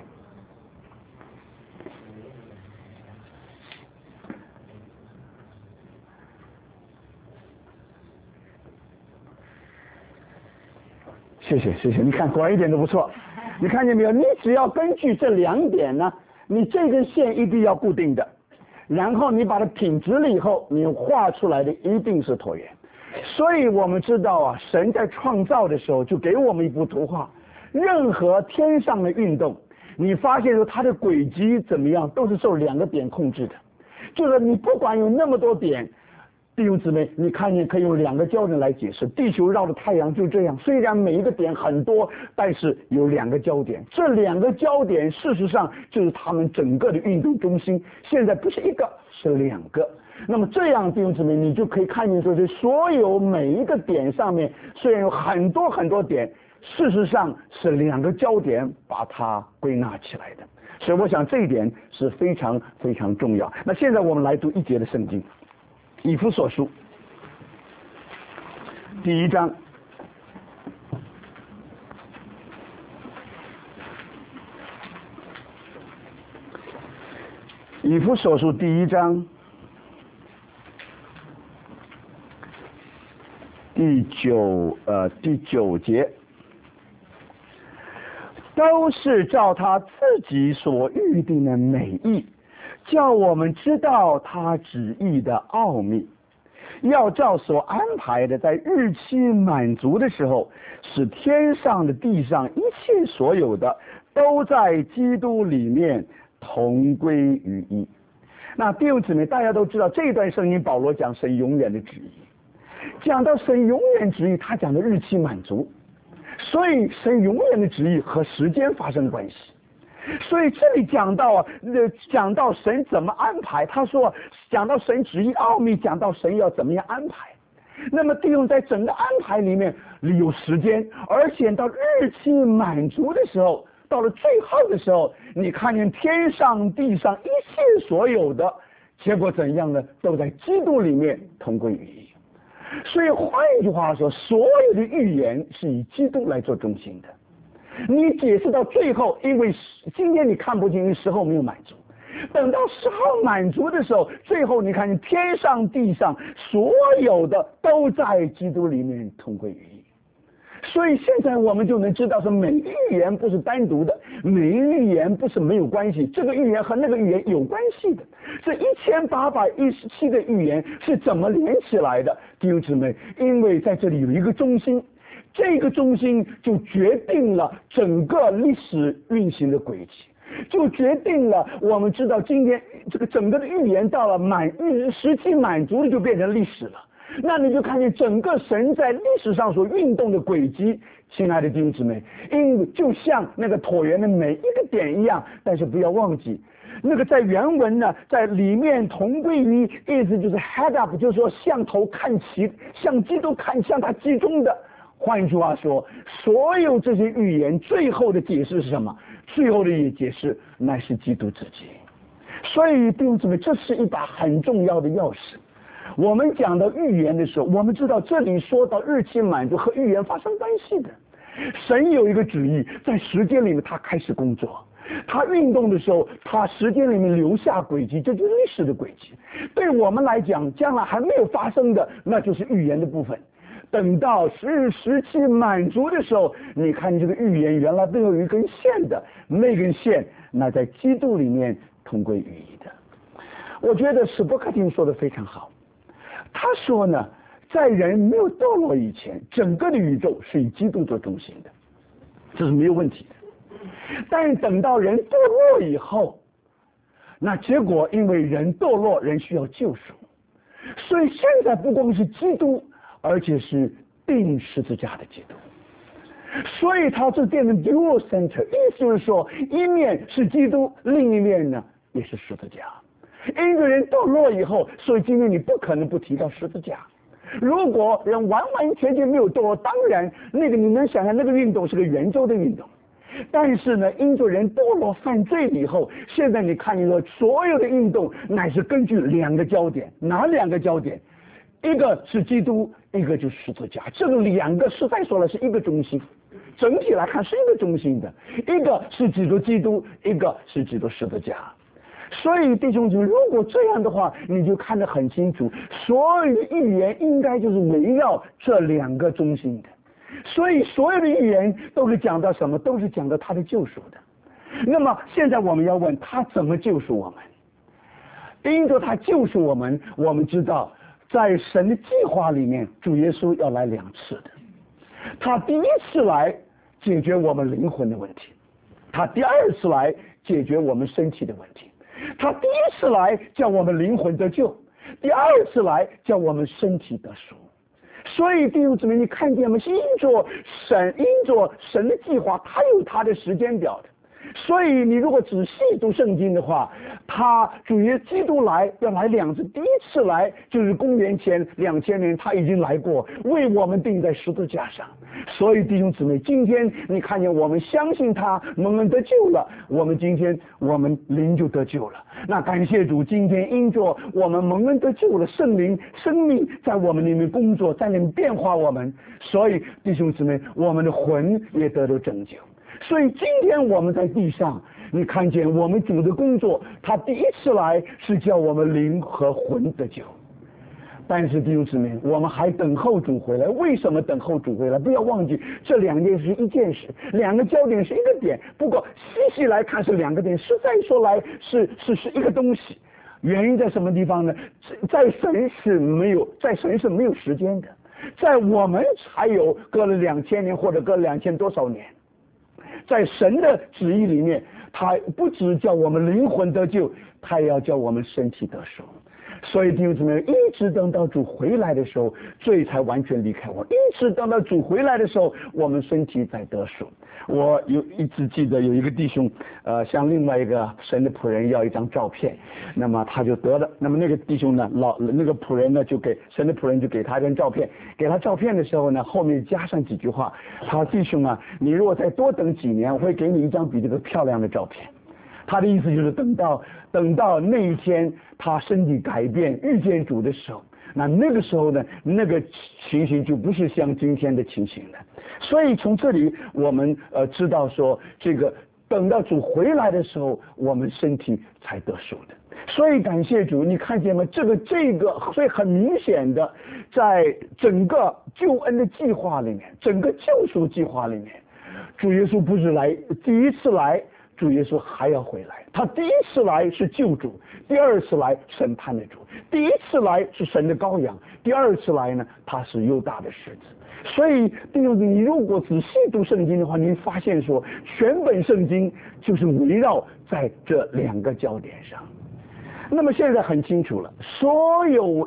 S1: 谢谢，你看果然一点都不错。你看见没有？你只要根据这两点呢，你这根线一定要固定的，然后你把它挺直了以后，你画出来的一定是椭圆。所以我们知道啊，神在创造的时候就给我们一幅图画，任何天上的运动，你发现说它的轨迹怎么样，都是受两个点控制的。就是你不管有那么多点，弟兄姊妹，你看见可以用两个焦点来解释。地球绕着太阳就这样，虽然每一个点很多，但是有两个焦点。这两个焦点事实上就是他们整个的运动中心。现在不是一个，是两个。那么这样，弟兄姊妹，你就可以看见说，这所有每一个点上面虽然有很多很多点，事实上是两个焦点把它归纳起来的。所以我想这一点是非常非常重要。那现在我们来读一节的圣经。以弗所书第1章，以弗所书第1章第9节，都是照他自己所预定的美意，叫我们知道他旨意的奥秘，要照所安排的，在日期满足的时候，使天上的地上一切所有的都在基督里面同归于一。那弟兄姊妹，大家都知道这一段圣经，保罗讲神永远的旨意，讲到神永远旨意，他讲的日期满足，所以神永远的旨意和时间发生关系。所以这里讲到神怎么安排，他说讲到神旨意奥秘，讲到神要怎么样安排。 那么弟兄在整个安排里面有时间，而且到日期满足的时候，到了最后的时候，你看见天上地上一切所有的结果怎样呢？都在基督里面同归于一。所以换一句话说，所有的预言是以基督来做中心的。你解释到最后，因为今天你看不见，因为时候没有满足。等到时候满足的时候，最后你看见天上地上所有的都在基督里面同归于一。所以现在我们就能知道说，每个预言不是单独的，每个预言不是没有关系，这个预言和那个预言有关系的。这1817个预言是怎么连起来的？弟兄姊妹，因为在这里有一个中心，这个中心就决定了整个历史运行的轨迹，就决定了我们知道今天这个整个的预言到了时期满足了，就变成历史了。那你就看见整个神在历史上所运动的轨迹，亲爱的弟兄姊妹，就像那个椭圆的每一个点一样，但是不要忘记，那个在原文呢，在里面同归于意思就是 head up， 就是说向头看齐，向基督看，向他集中的。换句话说，所有这些预言最后的解释是什么？最后的解释乃是基督自己。所以弟兄姊妹，这是一把很重要的钥匙。我们讲到预言的时候，我们知道这里说到日期满足和预言发生关系的。神有一个旨意，在时间里面他开始工作，他运动的时候，他时间里面留下轨迹，这就是历史的轨迹。对我们来讲，将来还没有发生的，那就是预言的部分。等到时期满足的时候，你看这个预言原来背后有一根线的，那根线那在基督里面同归于一的。我觉得史波克汀说的非常好，他说呢，在人没有堕落以前，整个的宇宙是以基督做中心的，这是没有问题的。但是等到人堕落以后，那结果因为人堕落，人需要救赎，所以现在不光是基督，而且是钉十字架的基督。所以它就变成 dual center， 意思就是说，一面是基督，另一面呢也是十字架。因为人堕落以后，所以今天你不可能不提到十字架。如果人完完全全没有堕落，当然那个你能想象那个运动是个圆周的运动。但是呢，因着人堕落犯罪以后，现在你看见了所有的运动乃是根据两个焦点，哪两个焦点？一个是基督，一个就是十字架。这个两个实在说来是一个中心，整体来看是一个中心的，一个是指着基督，一个是指着十字架。所以弟兄姊妹，如果这样的话，你就看得很清楚，所有的预言应该就是围绕这两个中心的。所以所有的预言都是讲到什么？都是讲到他的救赎的。那么现在我们要问他怎么救赎我们？因着他救赎我们，我们知道在神的计划里面，主耶稣要来2次的。他第一次来解决我们灵魂的问题，他第二次来解决我们身体的问题。他第一次来叫我们灵魂得救，第二次来叫我们身体得赎。所以弟兄姊妹，你看见吗？因着神的计划，他有他的时间表的。所以你如果仔细读圣经的话，他主耶稣基督要来2次，第一次来就是公元前2000年，他已经来过，为我们钉在十字架上。所以弟兄姊妹，今天你看见我们相信他蒙恩得救了，我们今天我们灵就得救了。那感谢主，今天因着我们蒙恩得救了，圣灵生命在我们里面工作，在里面变化我们，所以弟兄姊妹，我们的魂也得到拯救。所以今天我们在地上，你看见我们主的工作，他第一次来是叫我们灵和魂得救。但是弟兄姊妹，我们还等候主回来。为什么等候主回来？不要忘记，这2件事一件事，两个焦点是一个点。不过细来看是2个点，实在说来是一个东西。原因在什么地方呢？在神是没有时间的，在我们还有隔了2000年或者隔了2000多少年。在神的旨意里面，他不只叫我们灵魂得救，他也要叫我们身体得赎。 所以弟兄姊妹，一直等到主回来的时候，罪才完全离开我；一直等到主回来的时候，我们身体才得赎。我一直记得有一个弟兄，向另外一个神的仆人要一张照片，那么他就得了。那么那个弟兄呢，那个仆人呢，就给神的仆人就给他一张照片，给他照片的时候呢，后面加上几句话，他说：“弟兄啊，你如果再多等几年，我会给你一张比这个漂亮的照片。”他的意思就是等到那一天他身体改变遇见主的时候，那个时候呢，那个情形就不是像今天的情形了。所以从这里我们知道说，这个等到主回来的时候，我们身体才得赎的。所以感谢主，你看见吗？这个，所以很明显的，在整个救恩的计划里面，整个救赎计划里面，主耶稣不是第一次来。主耶稣还要回来，他第一次来是救主，第二次来审判的主。第一次来是神的羔羊，第二次来呢，他是犹大的狮子。所以弟兄姊妹，你如果仔细读圣经的话，你会发现说，全本圣经就是围绕在这两个焦点上。那么现在很清楚了，所有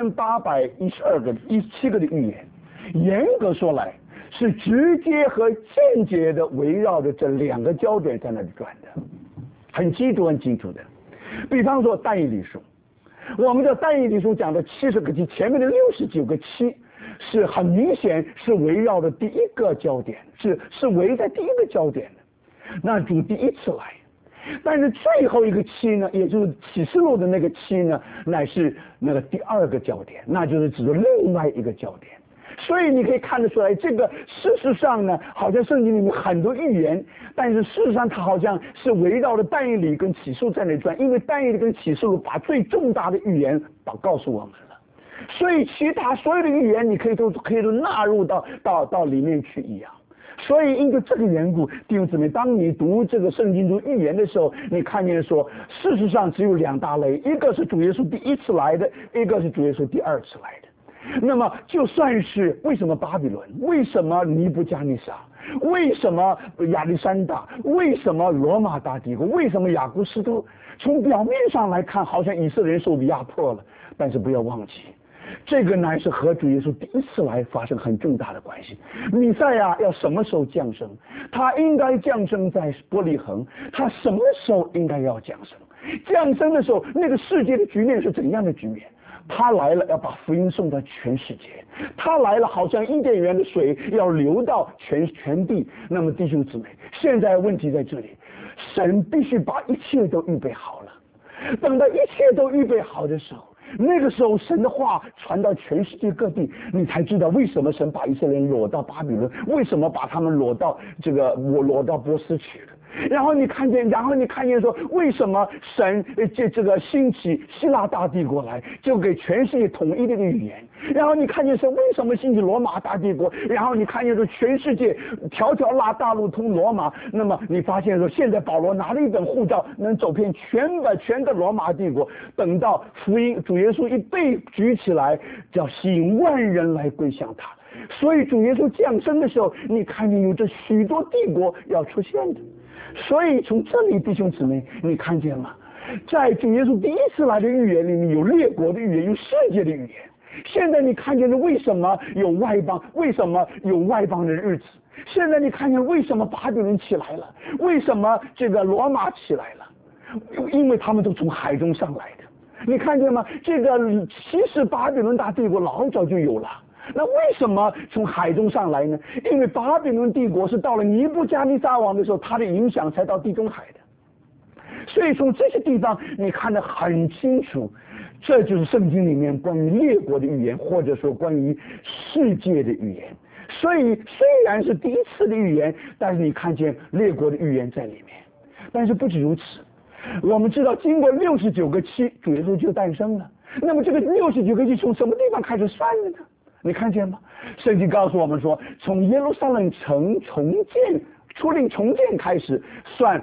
S1: 1817个的预言，严格说来，是直接和间接的围绕着这两个焦点在那里转的，很清楚的。比方说但以理书，我们的但以理书讲的70个七，前面的69个七是很明显是围绕着第一个焦点，是围在第一个焦点的。那主第一次来，但是最后一个七呢，也就是启示录的那个七呢，乃是那个第二个焦点，那就是指着另外一个焦点。所以你可以看得出来，这个事实上呢，好像圣经里面很多预言，但是事实上它好像是围绕着但以理跟启示录在那转，因为但以理跟启示录把最重大的预言告诉我们了，所以其他所有的预言你可以都纳入到里面去一样。所以因为这个缘故，弟兄姊妹，当你读这个圣经中预言的时候，你看见说，事实上只有两大类，一个是主耶稣第一次来的，一个是主耶稣第二次来的。那么就算是为什么巴比伦，为什么尼布加尼撒，为什么亚历山大，为什么罗马大帝国，为什么雅各斯都，从表面上来看好像以色列人受压迫了，但是不要忘记，这个乃是和主耶稣第一次来发生很重大的关系。弥赛亚要什么时候降生？他应该降生在伯利恒，他什么时候应该要降生？降生的时候，那个世界的局面是怎样的局面？他来了，要把福音送到全世界。他来了，好像伊甸园的水要流到全地。那么弟兄姊妹，现在问题在这里，神必须把一切都预备好了。等到一切都预备好的时候，那个时候神的话传到全世界各地，你才知道为什么神把以色列人掳到巴比伦，为什么把他们掳到波斯去了。然后你看见说，为什么神这个兴起希腊大帝国来，就给全世界统一这个语言。然后你看见神为什么兴起罗马大帝国，然后你看见说全世界条条大路通罗马。那么你发现说，现在保罗拿了一本护照，能走遍全的罗马帝国。等到福音主耶稣一被举起来，叫吸引万人来归向他。所以主耶稣降生的时候，你看见有这许多帝国要出现的。所以从这里弟兄姊妹，你看见吗？在主耶稣第一次来的预言里面，有列国的预言，有世界的预言。现在你看见了为什么有外邦？为什么有外邦的日子？现在你看见为什么巴比伦起来了？为什么这个罗马起来了？因为他们都从海中上来的。你看见吗？这个其实巴比伦大帝国老早就有了。那为什么从海中上来呢？因为巴比伦帝国是到了尼布加尼撒王的时候，他的影响才到地中海的。所以从这些地方你看得很清楚，这就是圣经里面关于列国的预言，或者说关于世界的预言。所以虽然是第一次的预言，但是你看见列国的预言在里面。但是不止如此，我们知道经过69个七，主耶稣就诞生了。那么这个69个七从什么地方开始算的呢？你看见吗？圣经告诉我们说，从耶路撒冷城出令重建开始算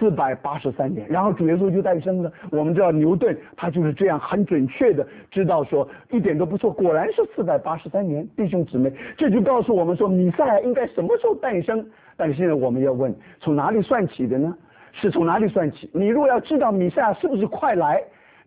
S1: 483年，然后主耶稣就诞生了。我们知道牛顿他就是这样很准确的知道说一点都不错，果然是483年。弟兄姊妹，这就告诉我们说弥赛亚应该什么时候诞生。但是现在我们要问，从哪里算起的呢？是从哪里算起？你如果要知道弥赛亚是不是快来，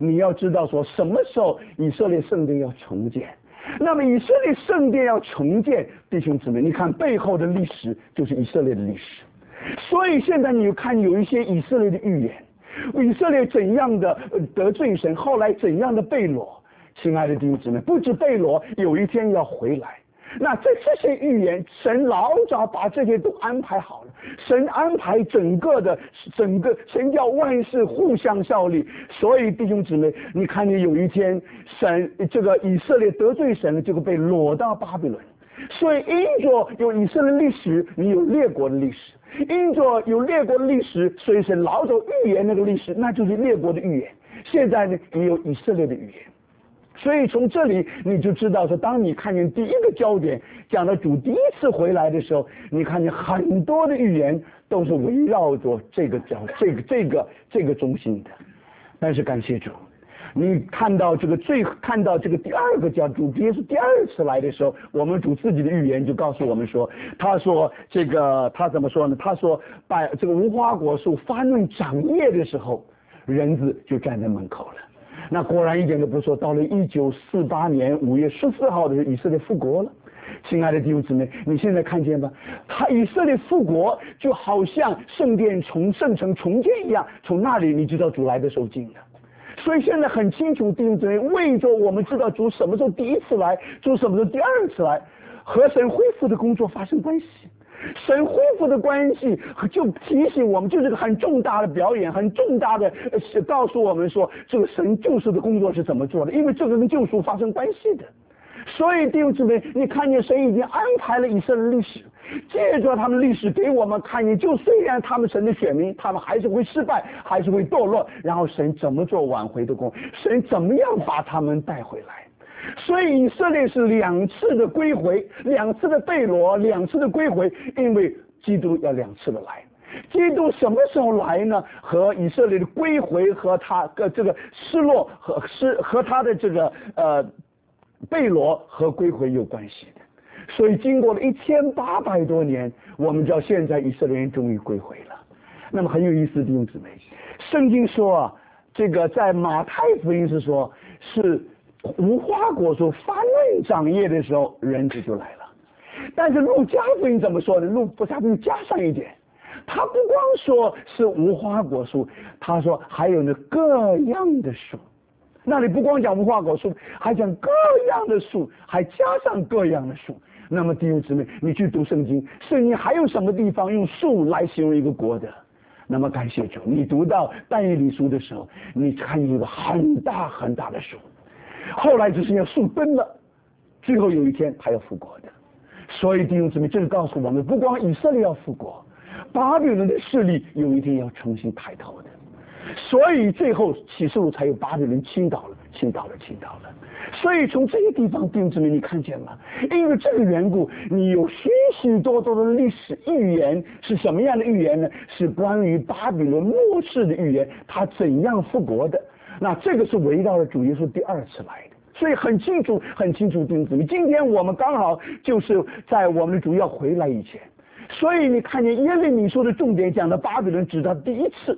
S2: 你要知道说什么时候以色列圣殿要重建。那么以色列圣殿要重建，弟兄姊妹，你看背后的历史就是以色列的历史。所以现在你看有一些以色列的预言，以色列怎样的得罪神，后来怎样的被掳。亲爱的弟兄姊妹，不止被掳，有一天要回来。那这些预言，神老早把这些都安排好了。神安排整个神叫万事互相效力。所以弟兄姊妹，你看见有一天神这个以色列得罪神了，就会被掳到巴比伦。所以因着有以色列历史，你有列国的历史；因着有列国的历史，所以神老早预言那个历史，那就是列国的预言。现在呢，也有以色列的预言。所以从这里你就知道说，当你看见第一个焦点讲到主第一次回来的时候，你看见很多的预言都是围绕着这个中心的。但是感谢主，你看到这个第二个叫主耶稣第二次来的时候，我们主自己的预言就告诉我们说，他说他怎么说呢？他说把这个无花果树发嫩长叶的时候，人子就站在门口了。那果然一点都不错，到了1948年5月14号的时候，以色列复国了。亲爱的弟兄姊妹，你现在看见吧？以色列复国就好像圣城重建一样，从那里你知道主来的时候近了。所以现在很清楚，弟兄姊妹，为着我们知道主什么时候第一次来，主什么时候第二次来，和神恢复的工作发生关系。神恢复的关系就提醒我们，就是个很重大的表演，很重大的告诉我们说，这个神救赎的工作是怎么做的，因为这个跟救赎发生关系的。所以弟兄姊妹，你看见神已经安排了以色列历史，借着他们历史给我们看见，就虽然他们神的选民，他们还是会失败，还是会堕落，然后神怎么做挽回的工，神怎么样把他们带回来。所以以色列是2次的归回，2次的被掳，2次的归回，因为基督要2次的来。基督什么时候来呢？和以色列的归回和他这个失落和他的这个被掳和归回有关系的。所以经过了1800多年，我们知道现在以色列人终于归回了。那么很有意思，弟兄姊妹，圣经说啊，这个在马太福音是说，是无花果树发嫩长叶的时候，人子就来了。但是路加福音怎么说呢？路加福音加上一点，他不光说是无花果树，他说还有呢各样的树。那里不光讲无花果树，还讲各样的树，还加上各样的树。那么弟兄姊妹，你去读圣经，圣经还有什么地方用树来形容一个国的？那么感谢主，你读到但以理书的时候，你看见一个很大很大的树，后来只是要树崩了，最后有一天还要复国的。所以弟兄姊妹，这个告诉我们，不光以色列要复国，巴比伦的势力有一天要重新抬头的。所以最后启示录才有巴比伦倾倒了。所以从这些地方，弟兄姊妹，你看见了，因为这个缘故，你有许许多多的历史预言。是什么样的预言呢？是关于巴比伦末世的预言，他怎样复国的。那这个是围绕着主耶稣第2次来的。所以很清楚，弟兄姊妹，今天我们刚好就是在我们的主要回来以前。所以你看见耶利米书的重点讲到巴比伦，指他第一次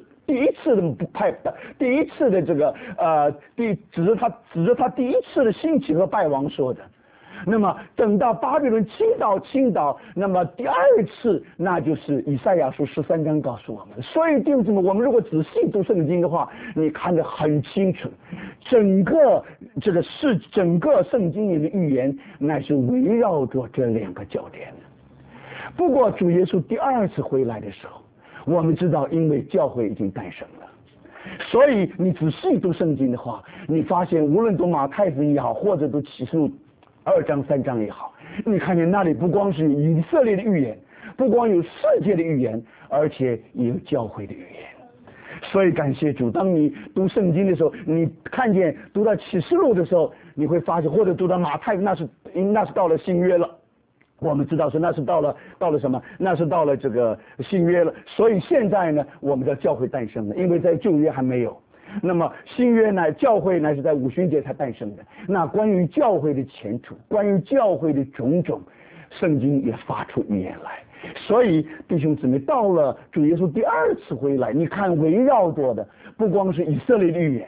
S2: 的这个指着他第一次的兴起和败亡说的。那么等到巴比伦倾倒，那么第2次那就是以赛亚书13章告诉我们。所以弟兄姊妹，我们如果仔细读圣经的话，你看得很清楚，整个圣经里的预言乃是围绕着这2个焦点的。不过主耶稣第2次回来的时候，我们知道因为教会已经诞生了，所以你仔细读圣经的话，你发现无论读马太福音也好，或者读启示录2章3章也好，你看见那里不光是以色列的预言，不光有世界的预言，而且也有教会的预言。所以感谢主，当你读圣经的时候，你看见读到启示录的时候，你会发现，或者读到马太，那是到了新约了。我们知道说那是到了什么？那是到了这个新约了。所以现在呢，我们的教会诞生了，因为在旧约还没有。那么新约呢，教会呢是在五旬节才诞生的。那关于教会的前途，关于教会的种种，圣经也发出预言来。所以弟兄姊妹，到了主耶稣第2次回来，你看围绕着的不光是以色列的预言，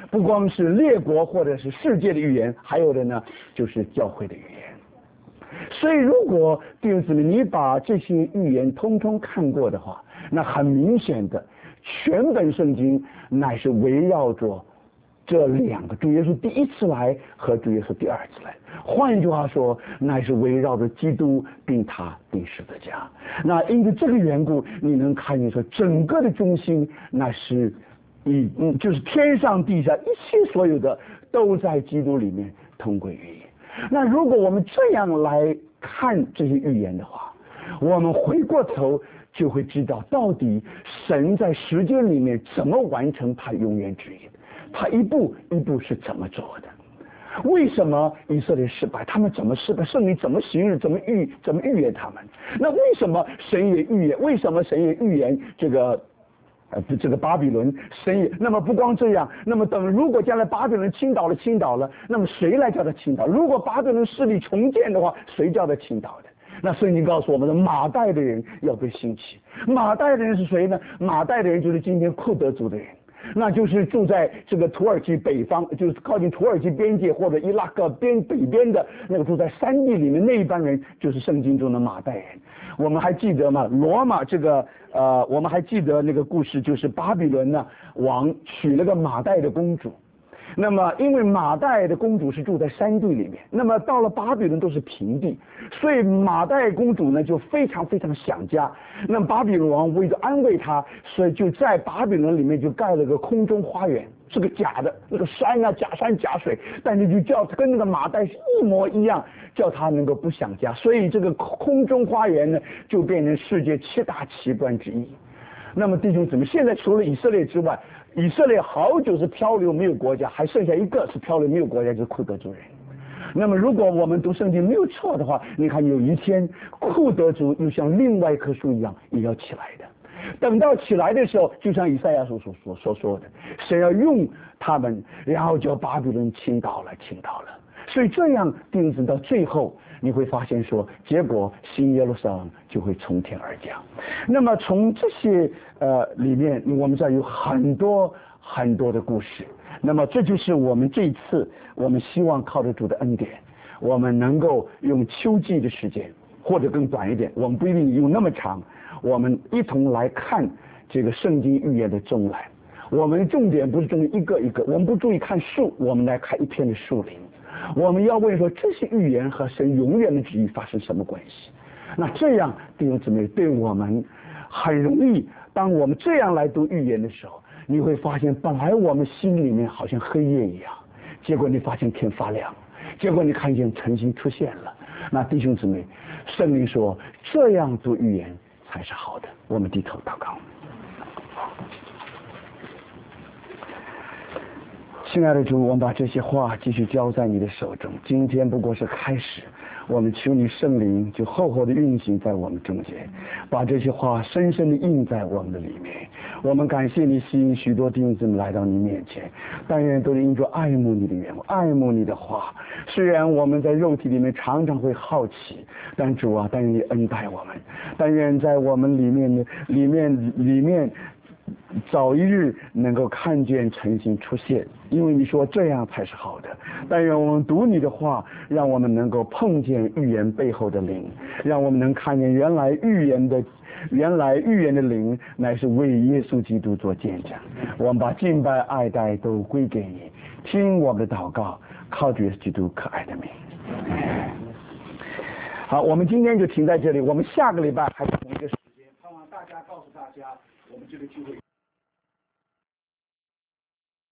S2: 不光是列国或者是世界的预言，还有的呢就是教会的预言。所以如果弟兄姊妹你把这些预言通通看过的话，那很明显的全本圣经乃是围绕着这两个主耶稣第一次来和主耶稣第二次来，换句话说，乃是围绕着基督并他钉十字架。那因为这个缘故，你能看见说整个的中心那是就是天上地下一切所有的都在基督里面同归于一。那如果我们这样来看这些预言的话，我们回过头就会知道到底神在时间里面怎么完成他永远旨意，他一步一步是怎么做的。为什么以色列失败？他们怎么失败？圣灵怎么行日？怎么预言他们？那为什么神也预言？为什么神也预言这个巴比伦？神也那么不光这样，那么如果将来巴比伦倾倒了，那么谁来叫他倾倒？如果巴比伦势力重建的话，谁叫他倾倒的？那圣经告诉我们的马代的人要被兴起。马代的人是谁呢？马代的人就是今天库德族的人，那就是住在这个土耳其北方，就是靠近土耳其边界或者伊拉克北边的那个住在山地里面那一帮人，就是圣经中的马代人。我们还记得吗？罗马我们还记得那个故事，就是巴比伦呢王娶了个马代的公主。那么因为马代的公主是住在山地里面，那么到了巴比伦都是平地，所以马代公主呢就非常非常想家。那么巴比伦王为了安慰她，所以就在巴比伦里面就盖了个空中花园，是个假的，那个山啊假山假水，但是就叫跟那个马代是一模一样，叫他能够不想家。所以这个空中花园呢就变成世界7大奇观之一。那么弟兄姊妹，现在除了以色列之外，以色列好久是漂流没有国家，还剩下一个是漂流没有国家，就是库德族人。那么如果我们读圣经没有错的话，你看有一天库德族又像另外一棵树一样也要起来的。等到起来的时候，就像以赛亚所说的，神要用他们，然后叫巴比伦倾倒了。所以这样弟兄姊妹到最后你会发现说，结果新耶路撒冷就会从天而降。那么从这些里面，我们这有很多很多的故事。那么这就是我们这一次，我们希望靠着主的恩典，我们能够用秋季的时间，或者更短一点，我们不一定用那么长，我们一同来看这个圣经预言的中来。我们重点不是重一个一个，我们不注意看树，我们来看一片的树林。我们要问说，这些预言和神永远的旨意发生什么关系？那这样弟兄姊妹，对我们很容易，当我们这样来读预言的时候，你会发现本来我们心里面好像黑夜一样，结果你发现天发亮，结果你看见晨星出现了。那弟兄姊妹，圣灵说这样读预言才是好的。我们低头祷告。亲爱的主，我们把这些话继续交在你的手中。今天不过是开始，我们求你圣灵就厚厚的运行在我们中间，把这些话深深的印在我们的里面。我们感谢你吸引许多弟兄姊妹来到你面前，但愿都是因着爱慕你的缘故，爱慕你的话。虽然我们在肉体里面常常会好奇，但主啊，但愿你恩待我们，但愿在我们里面早一日能够看见晨星出现，因为你说这样才是好的。但愿我们读你的话，让我们能够碰见预言背后的灵，让我们能看见原来预言的灵乃是为耶稣基督做见证。我们把敬拜爱戴都归给你，听我们的祷告，靠主耶稣基督可爱的名。好，我们今天就停在这里，我们下个礼拜还是同一个时间，盼望大家告诉大家我们这个聚会